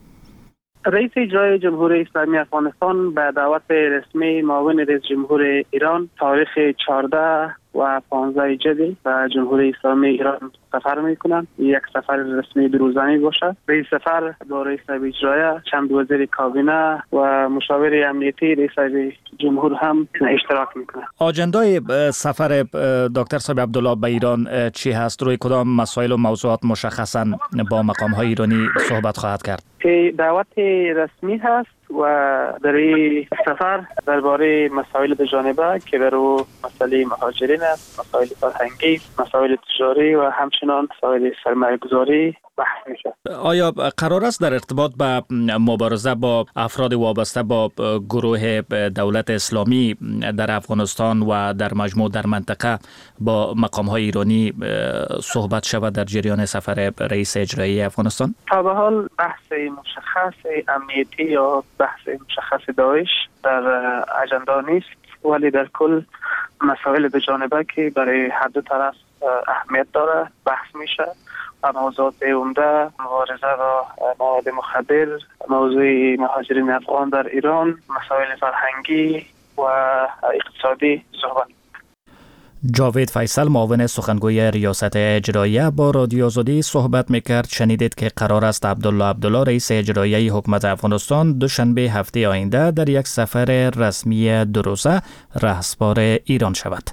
رئیس اجرایی جمهوری اسلامی افغانستان به دعوت رسمی معاون رئیس جمهور ایران تاریخ 14 و 15 جدی و جمهوری اسلامی ایران سفر میکنند. یک سفر رسمی 2 روزانه باشد. رئیس سفر با رئیس اجرایی، چند وزیر کابینه و مشاور امنیتی رئیس جمهور هم اشتراک میکنند. آجندای سفر دکتر صاحب عبدالله به ایران چی هست؟ روی کدام مسائل و موضوعات مشخصا با مقام های ایرانی صحبت خواهد کرد؟ دعوت رسمی هست و در این سفر درباره مسائل دو جانبه که برای مسئله مهاجرین است، مسائل فرهنگی، مسائل تجاری و همچنان مسائل سرمایه‌گذاری بحث میشه. آیا قرار است در ارتباط به مبارزه با افراد وابسته با گروه دولت اسلامی در افغانستان و در مجموع در منطقه با مقام‌های ایرانی صحبت شود در جریان سفر رئیس اجرایی افغانستان؟ تا به حال بحث مشخص امنیتی یا بحث مشخص داعش در اجندا نیست، ولی در کل مسائل دو جانبه که برای هر دو طرف اهمیت داره بحث میشه و موضوعات عمده مبارزه با مواد مخدر، موضوع مهاجرین افغان در ایران، مسائل فرهنگی و اقتصادی صحبت. جاوید فیصل معاون سخنگوی ریاست اجراییه با رادیو آزادی صحبت میکرد. شنیدید که قرار است عبدالله رئیس اجرایی حکومت افغانستان دوشنبه هفته آینده در یک سفر رسمی 2 روزه رهسپار ایران شود.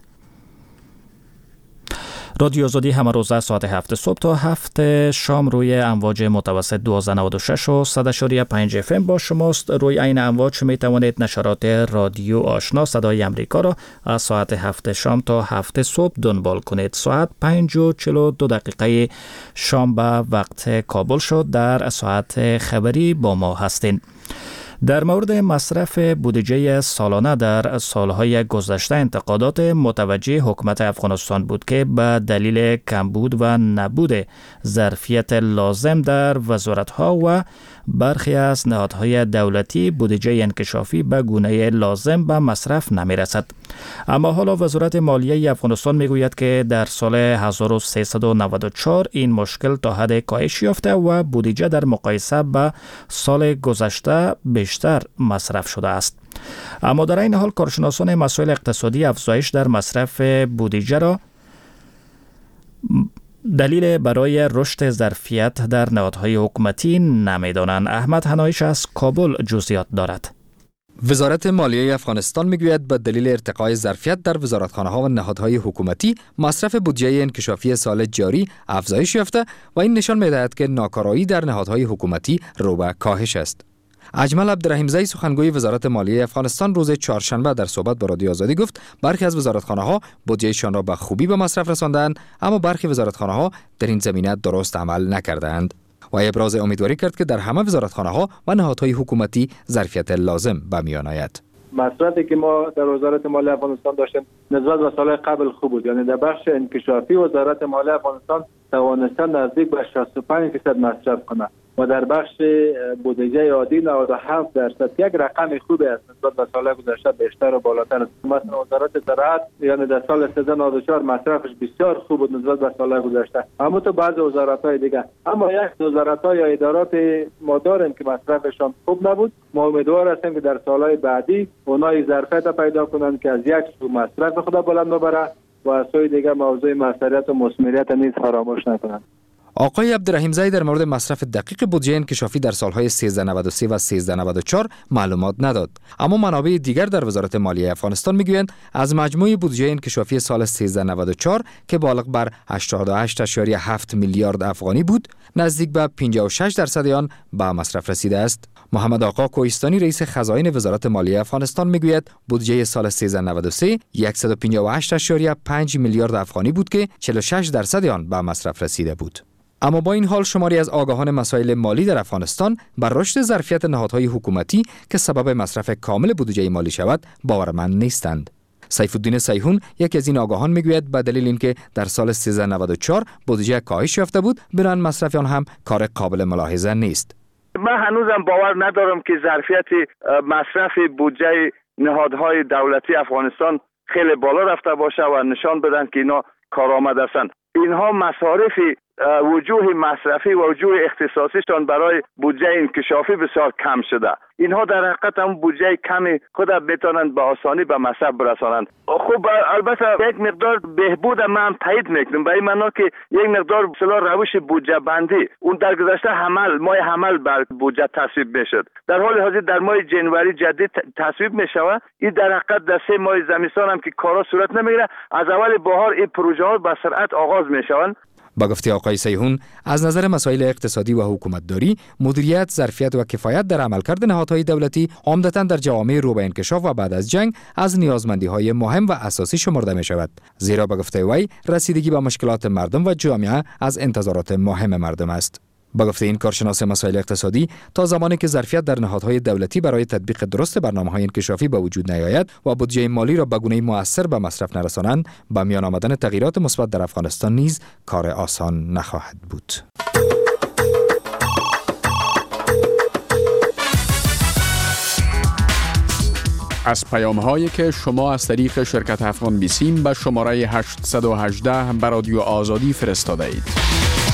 رادیو آزادی همه روزه ساعت 7 صبح تا 7 شام روی امواج متوسط 1296 و 100.5 FM با شماست. روی این امواج می توانید نشرات رادیو آشنا صدای امریکا را از ساعت 7 شام تا 7 صبح دنبال کنید. ساعت 5:42 شام به وقت کابل شد. در ساعت خبری با ما هستین. در مورد مصرف بودجه سالانه در سالهای گذشته انتقادات متوجه حکومت افغانستان بود که به دلیل کمبود و نبود ظرفیت لازم در وزارت‌ها و برخی از نهادهای دولتی بودجه انکشافی به گونه لازم به مصرف نمی‌رسد. اما حالا وزارت مالیه افغانستان میگوید که در سال 1394 این مشکل تا حد کاهش یافته و بودجه در مقایسه به سال گذشته بیشتر مصرف شده است. اما در این حال کارشناسان مسائل اقتصادی افزایش در مصرف بودجه را دلیل برای رشد ظرفیت در نهادهای حکومتی نمی‌دانند. احمد حنایش از کابل جزئیات دارد. وزارت مالیه افغانستان میگوید به دلیل ارتقای ظرفیت در وزارتخانه‌ها و نهادهای حکومتی مصرف بودجه انکشافی سال جاری افزایش یافته و این نشان می‌دهد که ناکارایی در نهادهای حکومتی رو به کاهش است. اجمل عبدالرحیمزی سخنگوی وزارت مالیه افغانستان روز چهارشنبه در صحبت با رادیو آزادی گفت برخی از وزارتخانه‌ها بودجهشان را به خوبی به مصرف رساندند، اما برخی وزارتخانه‌ها در این زمینه درست عمل نکردند. و ابراز امیدواری کرد که در همه وزارتخانه‌ها و نهادهای حکومتی ظرفیت لازم به میان آید. مصرفی که ما در وزارت مالیه افغانستان داشتیم نسبت به سال قبل خوب بود، یعنی در بخش انکشافی وزارت مالیه افغانستان توانسته نزدیک به 65% مصرف کنه و در بخش بودجه عادی 97%، یک رقم خوبی است نسبت به سال گذشته بیشتر و بالاتر است. مثلا وزارت زراعت یعنی در سال 1394 مصرفش بسیار خوب بود نسبت به سال گذشته، اما تو بعضی وزارت‌های دیگه، اما یک وزارت‌ها یا ادارات ما داریم که مصرفشان خوب نبود. ما امیدوار هستیم که در سال‌های بعدی اونها ظرفیت پیدا کنند که از یک سو مصرف خود بلند ببره و از سوی دیگه موضوع موثریت و مثمریت نیز فراموش نکنند. آقای عبدالرحیم زایی در مورد مصرف دقیق بودجه انکشافی در سالهای 1393 و 1394 معلومات نداد. اما منابع دیگر در وزارت مالیه افغانستان میگویند از مجموع بودجه انکشافی سال 1394 که بالغ بر 88.7 میلیارد افغانی بود، نزدیک به 56% آن به مصرف رسیده است. محمد آقا کوهستانی رئیس خزاین وزارت مالیه افغانستان میگوید بودجه سال 1393 158.5 میلیارد افغانی بود که 46% آن به مصرف رسیده بود. اما با این حال شماری از آگاهان مسائل مالی در افغانستان بر رشد ظرفیت نهادهای حکومتی که سبب مصرف کامل بودجه مالی شود باورمند نیستند. سیف الدین سیحون یکی از این آگاهان میگوید به دلیل اینکه در سال 1394 بودجه کاهش یافته بود، بنابراین مصرف آن هم کار قابل ملاحظه نیست. من هنوزم باور ندارم که ظرفیت مصرف بودجه نهادهای دولتی افغانستان خیلی بالا رفته باشه و نشان بدن که اینا کارآمد هستند. اینها مصارف وجوه مصرفی و وجوه اختصاصیشان برای بودجه انکشافی بسیار کم شده. اینها در حقیقت هم بودجه کمی خود بتونند به آسانی به مصرف برسانند. خب البته یک مقدار بهبود من تایید میکنم، به این معنا که یک مقدار اصطلاح روش بودجه بندی اون در گذشته ماه حمل بر بودجه تصویب میشد، در حال حاضر در ماه جنوری جدید تصویب میشود. این در حقیقت در 3 ماه زمستان هم که کارا صورت نمیگیره، از اول بهار این پروژه ها به سرعت آغاز میشوند. با گفته آقای سیحون، از نظر مسائل اقتصادی و حکومتداری، مدیریت، ظرفیت و کفایت در عملکرد نهادهای دولتی عمدتاً در جوامع رو به انکشاف و بعد از جنگ از نیازمندی‌های مهم و اساسی شمرده می‌شود. زیرا با گفته وی رسیدگی به مشکلات مردم و جامعه از انتظارات مهم مردم است. با گفته این کارشناس مسائل اقتصادی، تا زمانی که ظرفیت در نهادهای دولتی برای تطبیق درست برنامه‌های انکشافی به وجود نیاید و بودجه مالی را به گونه‌ای مؤثر به مصرف نرسانند، با میان آمدن تغییرات مثبت در افغانستان نیز کار آسان نخواهد بود. از پیام‌هایی که شما از طریق شرکت افغان بیسیم به شماره 818 به رادیو آزادی فرستاده اید.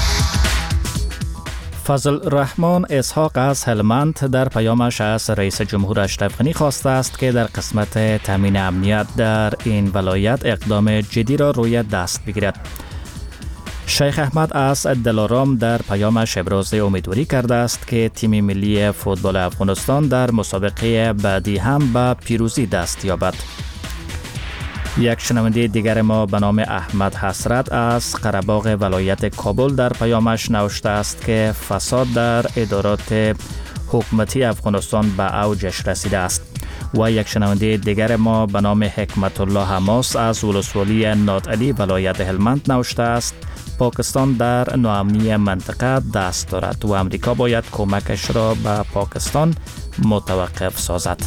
فضل رحمان اسحاق از هلمند در پیامش از رئیس جمهور اشرف غنی خواسته است که در قسمت تامین امنیت در این ولایت اقدام جدی را روی دست بگیرد. شیخ احمد از دلارام در پیامش ابراز امیدواری کرده است که تیم ملی فوتبال افغانستان در مسابقه بعدی هم به پیروزی دست یابد. یک شنونده دیگر ما به نام احمد حسرت از قره‌باغ ولایت کابل در پیامش نوشته است که فساد در ادارات حکومتی افغانستان به اوجش رسیده است. و یک شنونده دیگر ما به نام حکمت الله حماس از ولسوالی نادعلی ولایت هلمند نوشته است پاکستان در ناامنی منطقه دست دارد و امریکا باید کمکش را به پاکستان متوقف سازد.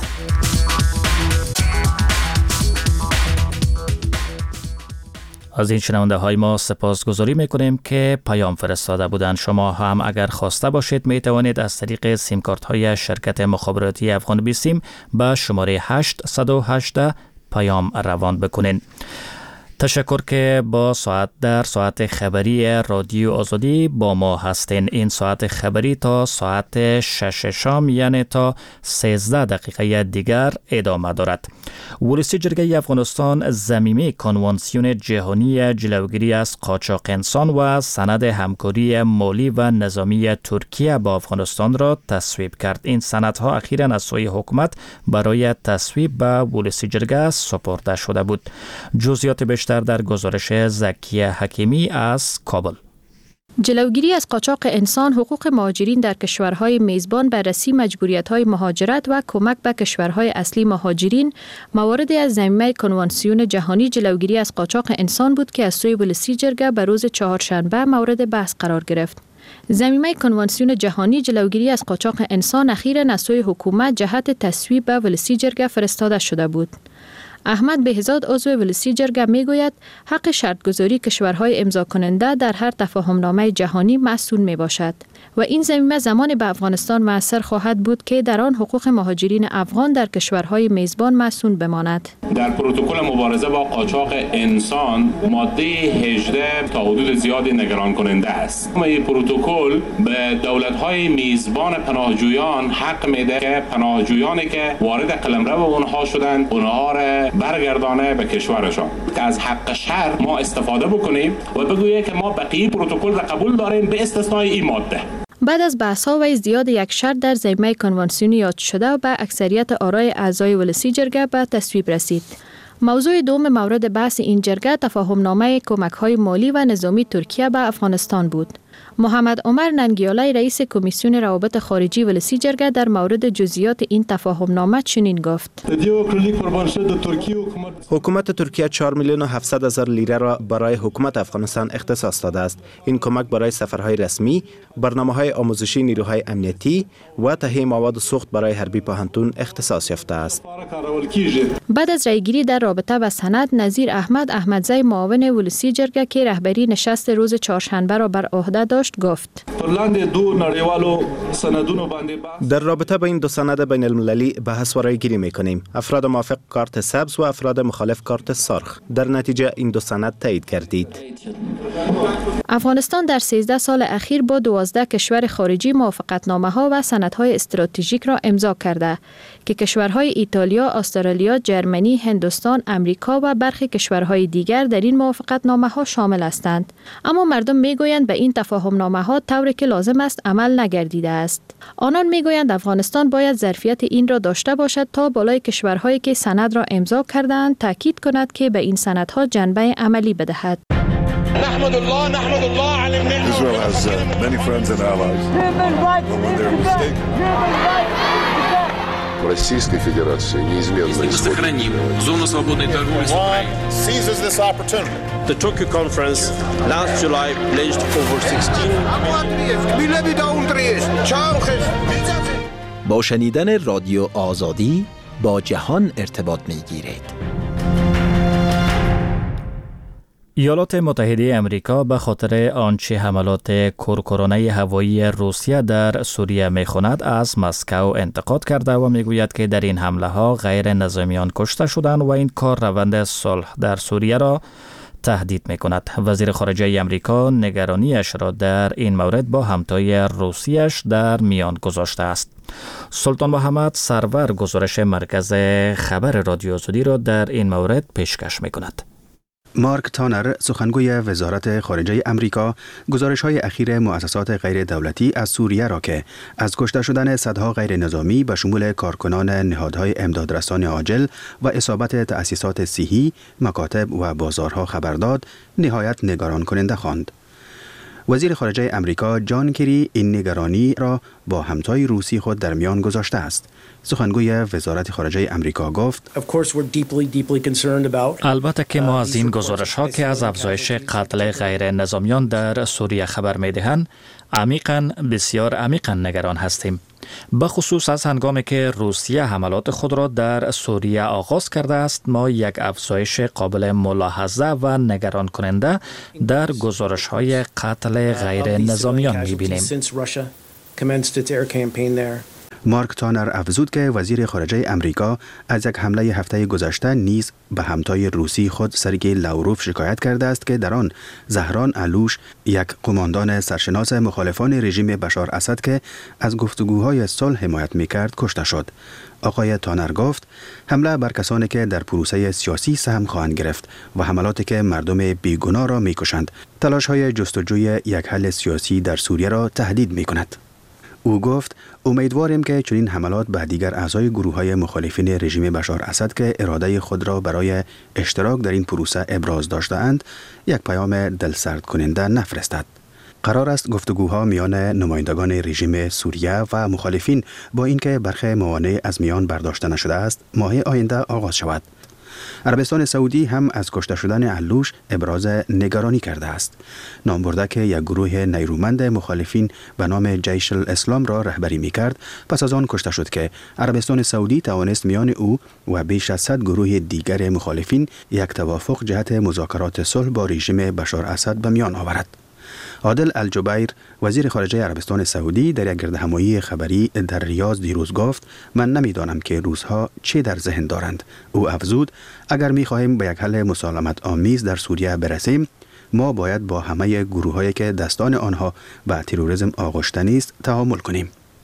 از این شنونده های ما سپاسگزاری میکنیم که پیام فرستاده بودند. شما هم اگر خواسته باشید می توانید از طریق سیم کارت های شرکت مخابراتی افغان بیسیم به شماره 818 پیام روان بکنین. تشکر که در ساعت خبری رادیو آزادی با ما هستین. این ساعت خبری تا ساعت 6 شام یعنی تا 13 دقیقه دیگر ادامه دارد. ولسی جرگه افغانستان ضمیمه کنوانسیون جهانی جلوگیری از قاچاق انسان و سند همکاری مالی و نظامی ترکیه با افغانستان را تصویب کرد. این سندها اخیراً از سوی حکومت برای تصویب به ولسی جرگه سپرده شده بود. جزئیات بیشتر در گزارش زکیه حکیمی از کابل. جلوگیری از قاچاق انسان، حقوق مهاجرین در کشورهای میزبان، بررسی مجبوریت‌های مهاجرت و کمک به کشورهای اصلی مهاجرین مواردی از ضمیمه کنوانسیون جهانی جلوگیری از قاچاق انسان بود که از سوی ولسی جرگه به روز چهارشنبه مورد بحث قرار گرفت. ضمیمه کنوانسیون جهانی جلوگیری از قاچاق انسان اخیراً از سوی حکومت جهت تصویب به ولسی جرگه فرستاده شده بود. احمد بهزاد عضو ولسی جرگه میگوید حق شرطگذاری کشورهای امضا کننده در هر تفاهمنامه جهانی مسئول می باشد و این ضمیمه زمان به افغانستان مؤثر خواهد بود که در آن حقوق مهاجرین افغان در کشورهای میزبان مسئول بماند. در پروتکل مبارزه با قاچاق انسان ماده 18 تا حدود زیادی نگران کننده است. این پروتکل به دولت‌های میزبان پناهجویان حق میده که پناهجویانی که وارد قلمرو اونها شدند اونها را برگردانه به کشورشان که از حق شهر ما استفاده بکنیم و بگویه که ما بقیه پروتکل را قبول داریم به استثنای این ماده. بعد از بحث‌ها و ازدیاد یک شرط در ضمیمه کنوانسیونی یاد شده و به اکثریت آرای اعضای ولسی جرگه به تصویب رسید. موضوع دوم مورد بحث این جرگه تفاهمنامه کمک‌های مالی و نظامی ترکیه به افغانستان بود. محمد عمر ننگیالی رئیس کمیسیون روابط خارجی ولسی جرگه در مورد جزئیات این تفاهمنامه چنین گفت: حکومت ترکیه 4,700,000 لیره را برای حکومت افغانستان اختصاص داده است. این کمک برای سفرهای رسمی، برنامه‌های آموزشی نیروهای امنیتی و تهیه مواد سوخت برای حربی پاهنتون اختصاص یافته است. بعد از رایگیری در رابطه با سند، نظیر احمدزی معاون ولسی جرگه که رهبری نشست روز چهارشنبه را بر عهده داشت گفت: در رابطه با این دو سند بین المللی بحث و رایگیری می‌کنیم. افراد موافق کارت سبز و افراد مخالف کارت سرخ. در نتیجه این دو سند تایید گردید. افغانستان در 13 سال اخیر با 12 کشور خارجی موافقتنامه‌ها و سندهای استراتژیک را امضا کرده که کشورهای ایتالیا، استرالیا، جرمنی، هندوستان، امریکا و برخی کشورهای دیگر در این موافقتنامه‌ها شامل هستند. اما مردم میگویند به این تفاهمنامه‌ها طوری که لازم است عمل نگردیده است. آنان میگویند افغانستان باید ظرفیت این را داشته باشد تا بالای کشورهایی که سند را امضا کردند تاکید کند که به این سندها جنبه عملی بدهد. نحمد الله على النعمة. Israel has many friends and allies. But when they're mistaken. Российской Федерации неизменно сохраним зону свободной торговли с Украиной. Seizes this opportunity. The Tokyo conference last July pledged over 16 با شنیدن رادیو آزادی با جهان ارتباط می‌گیرید. ایالات متحده امریکا به خاطر آنچه حملات کورکورانه هوایی روسیه در سوریه می‌خواند از مسکو انتقاد کرده و میگوید که در این حمله ها غیر نظامیان کشته شدند و این کار روند صلح در سوریه را تهدید می‌کند. وزیر خارجه امریکا نگرانیش را در این مورد با همتای روسیه‌اش در میان گذاشته است. سلطان محمد سرور گزارش مرکز خبر رادیو آزادی را در این مورد پیشکش می‌کند. مارک تانر سخنگوی وزارت خارجه امریکا گزارش‌های اخیر مؤسسات غیر دولتی از سوریه را که از کشته شدن صدها غیر نظامی به شمول کارکنان نهادهای امدادرسان عاجل و اصابت تأسیسات صحی، مکاتب و بازارها خبر داد، نهایت نگران کننده خواند. وزیر خارجه امریکا جان کری این نگرانی را با همتای روسی خود در میان گذاشته است. سخنگوی وزارت خارجه امریکا گفت: البته که ما از این گزارش‌ها که از افزایش قتل غیر نظامیان در سوریه خبر می‌دهند، بسیار عمیقاً نگران هستیم. بخصوص از هنگامی که روسیه حملات خود را در سوریه آغاز کرده است، ما یک افزایش قابل ملاحظه و نگران کننده در گزارش‌های قتل غیر نظامیان می‌بینیم. مارک تانر افزود که وزیر خارجه امریکا از یک حمله هفته گذشته نیز به همتای روسی خود سرگئی لاوروف شکایت کرده است که در آن زهران علوش، یک قماندان سرشناس مخالفان رژیم بشار اسد که از گفتگوهای صلح حمایت می‌کرد کشته شد. آقای تانر گفت: حمله بر کسانی که در پروسه سیاسی سهم خواهند گرفت و حملاتی که مردم بیگناه را می‌کشند، تلاش‌های جستجوی یک حل سیاسی در سوریه را تهدید می‌کند. او گفت: امیدواریم که چنین حملات به دیگر اعضای گروه‌های مخالفین رژیم بشار اسد که اراده خود را برای اشتراک در این پروسه ابراز داشته‌اند، یک پیام دلسرد کننده نفرستد. قرار است گفتگوها میان نمایندگان رژیم سوریه و مخالفین با اینکه برخی موانع از میان برداشته نشده است، ماه آینده آغاز شود. عربستان سعودی هم از کشته شدن علوش ابراز نگرانی کرده است. نام برده که یک گروه نیرومند مخالفین به نام جیش الاسلام را رهبری می‌کرد، پس از آن کشته شد که عربستان سعودی توانست میان او و بیش از 100 گروه دیگر مخالفین یک توافق جهت مذاکرات صلح با رژیم بشار اسد به میان آورد. عادل الجبیر وزیر خارجه عربستان سعودی در یک گردهمایی خبری در ریاض دیروز گفت: من نمیدانم که روس‌ها چه در ذهن دارند. او افزود: اگر می‌خواهیم به یک حل مسالمت آمیز در سوریه برسیم، ما باید با همه گروه‌هایی که دستان آنها به تروریسم آغشته نیست تعامل کنیم.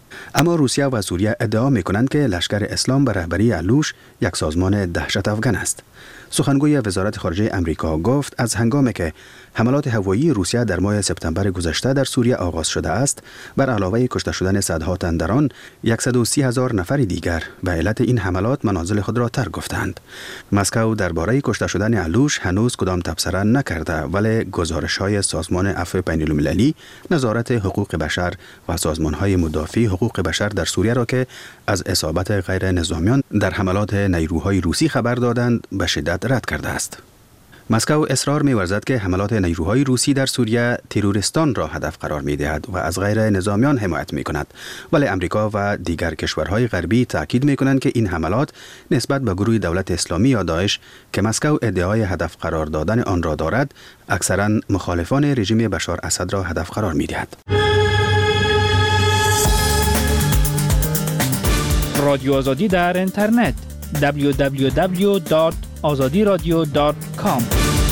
اما روسیه و سوریه ادعا می‌کنند که لشکر اسلام به رهبری علوش یک سازمان دهشت افکن است. سخنگوی وزارت خارجه امریکا گفت از هنگامی که حملات هوایی روسیه در ماه سپتامبر گذشته در سوریه آغاز شده است، بر علاوه کشته شدن صدها تن در آن 130,000 نفر دیگر به علت این حملات منازل خود را ترک گفتند. مسکو درباره کشته شدن علوش هنوز کدام تبصره نکرده، ولی گزارش‌های سازمان عفو بین‌المللی، نظارت حقوق بشر و سازمان‌های مدافع حقوق بشر در سوریه را که از اصابت غیر نظامیان در حملات نیروهای روسی خبر دادند به شدت رد کرده است. مسکو اصرار می‌ورزد که حملات نیروهای روسی در سوریه تروریستان را هدف قرار می‌دهد و از غیر نظامیان حمایت می‌کند، ولی امریکا و دیگر کشورهای غربی تاکید می‌کنند که این حملات نسبت به گروه دولت اسلامی یا داعش که مسکو ادعای هدف قرار دادن آن را دارد، اکثراً مخالفان رژیم بشار اسد را هدف قرار می‌دهد. رادیو آزادی در اینترنت www.azadiradio.com.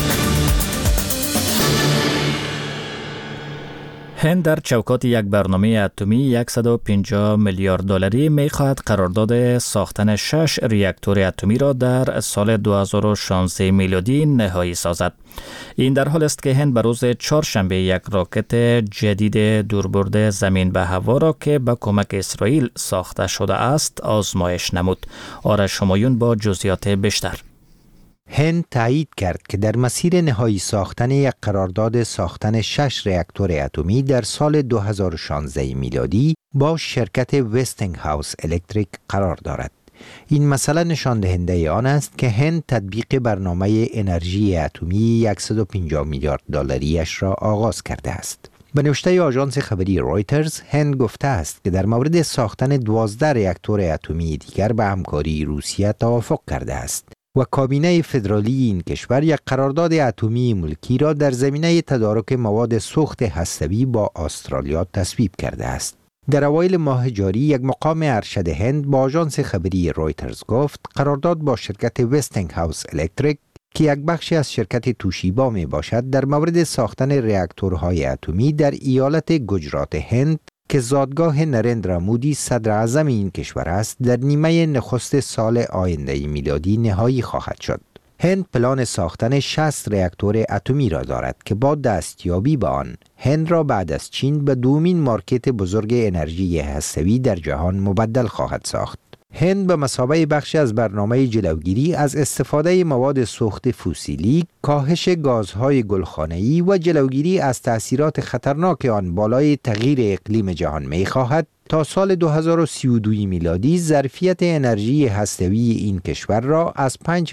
هند در چوکات یک برنامه اتمی 150 میلیارد دلاری می‌خواهد قرارداد ساختن 6 راکتور اتمی را در سال 2016 میلادی نهایی سازد. این در حال است که هند به روز چهارشنبه یک راکت جدید دوربرد زمین به هوا را که با کمک اسرائیل ساخته شده است آزمایش نمود. آرش همایون با جزئیات بیشتر. هند تایید کرد که در مسیر نهایی ساختن یک قرارداد ساختن 6 راکتور اتمی در سال 2016 میلادی با شرکت وستینگهاوس الکتریک قرار دارد. این مسئله نشان دهنده آن است که هند تطبیق برنامه انرژی اتمی 150 میلیارد دلاریش را آغاز کرده است. به نوشته آژانس خبری رویترز، هند گفته است که در مورد ساختن 12 راکتور اتمی دیگر به همکاری روسیه توافق کرده است و کابینه فدرالی این کشور یک قرارداد اتمی ملکی را در زمینه تدارک مواد سوخت هسته‌ای با استرالیا تصویب کرده است. در اوایل ماه جاری یک مقام ارشد هند با آژانس خبری رویترز گفت قرارداد با شرکت وستینگهاوس الکتریک که یک بخشی از شرکت توشیبا می باشد در مورد ساختن راکتورهای اتمی در ایالت گجرات هند که زادگاه نرندرا مودی صدر اعظم این کشور است در نیمه نخست سال آینده میلادی نهایی خواهد شد. هند پلان ساختن 60 راکتور اتمی را دارد که با دستیابی به آن هند را بعد از چین به دومین مارکت بزرگ انرژی هسته‌ای در جهان مبدل خواهد ساخت. هند به مثابه بخشی از برنامه جلوگیری از استفاده مواد سوخت فسیلی، کاهش گازهای گلخانه‌ای و جلوگیری از تأثیرات خطرناک آن بالای تغییر اقلیم جهان می‌خواهد تا سال 2032 میلادی ظرفیت انرژی هسته‌ای این کشور را از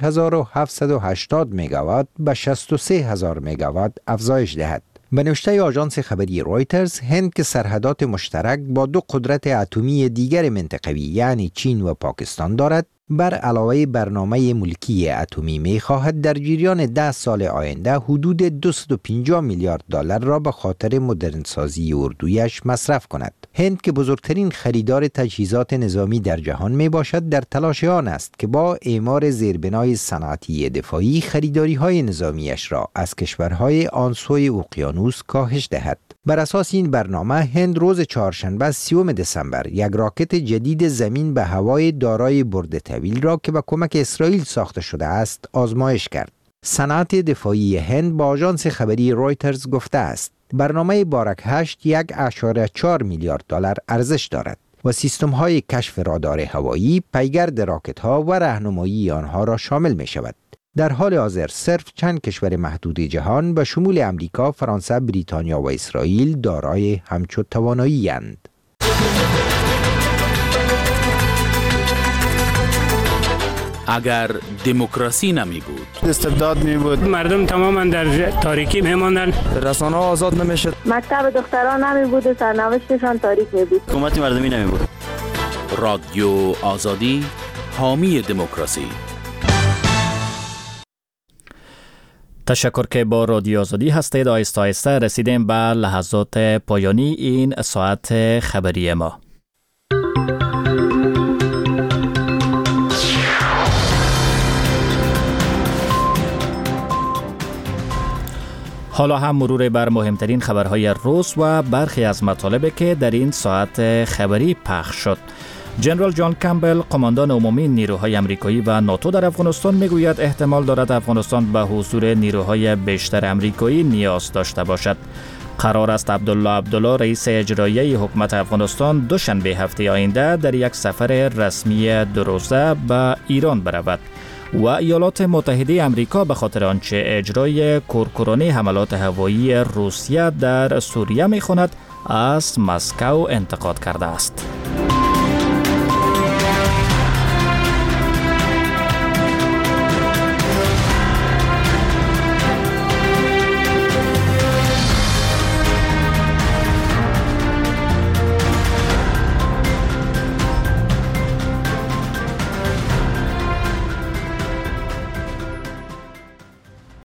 5780 مگاوات به 63000 مگاوات افزایش دهد. به نوشته آژانس خبری رویترز، هند که سرحدات مشترک با دو قدرت اتمی دیگر منطقوی یعنی چین و پاکستان دارد، بر علاوه برنامه ملکی اتمی می خواهد در جریان 10 سال آینده حدود 250 میلیارد دلار را به خاطر مدرنسازی اردویش مصرف کند. هند که بزرگترین خریدار تجهیزات نظامی در جهان می باشد در تلاش آن است که با اعمار زیربنای صنعتی دفاعی خریداری های نظامیش را از کشورهای آن سوی اقیانوس کاهش دهد. بر اساس این برنامه هند روز چهارشنبه 30 دسامبر یک راکت جدید زمین به هوای دارای برد طویل را که با کمک اسرائیل ساخته شده است آزمایش کرد. صنعت دفاعی هند با آژانس خبری رویترز گفته است برنامه بارک 8 1.4 میلیارد دلار ارزش دارد و سیستم های کشف رادار هوایی، پیگرد راکت ها و راهنمایی آنها را شامل می شود. در حال حاضر صرف چند کشور محدود جهان به شمول امریکا، فرانسه، بریتانیا و اسرائیل دارای همچو توانایی اند. اگر دموکراسی نمی بود، استبداد می بود، مردم تماما در تاریکی می ماندن، رسانه ها آزاد نمی شد، مکتب دختران نمی بود و سرنوشتشان تاریک می بود، حکومت مردمی نمی بود. رادیو آزادی، حامی دموکراسی. تشکر که با رادیو آزادی هستید. آهسته آهسته رسیدیم به لحظات پایانی این ساعت خبری ما. حالا هم مرور بر مهمترین خبرهای روز و برخی از مطالبی که در این ساعت خبری پخش شد. جنرال جان کمبل، قماندان عمومی نیروهای آمریکایی و ناتو در افغانستان میگوید احتمال دارد افغانستان به حضور نیروهای بیشتر آمریکایی نیاز داشته باشد. قرار است عبدالله رئیس اجرایی حکومت افغانستان دوشنبه هفته آینده در یک سفر رسمی 2 روزه به ایران برود و ایالات متحده آمریکا به خاطر آنچه اجرای کورکورانه حملات هوایی روسیه در سوریه می‌خواند از مسکو انتقاد کرده است.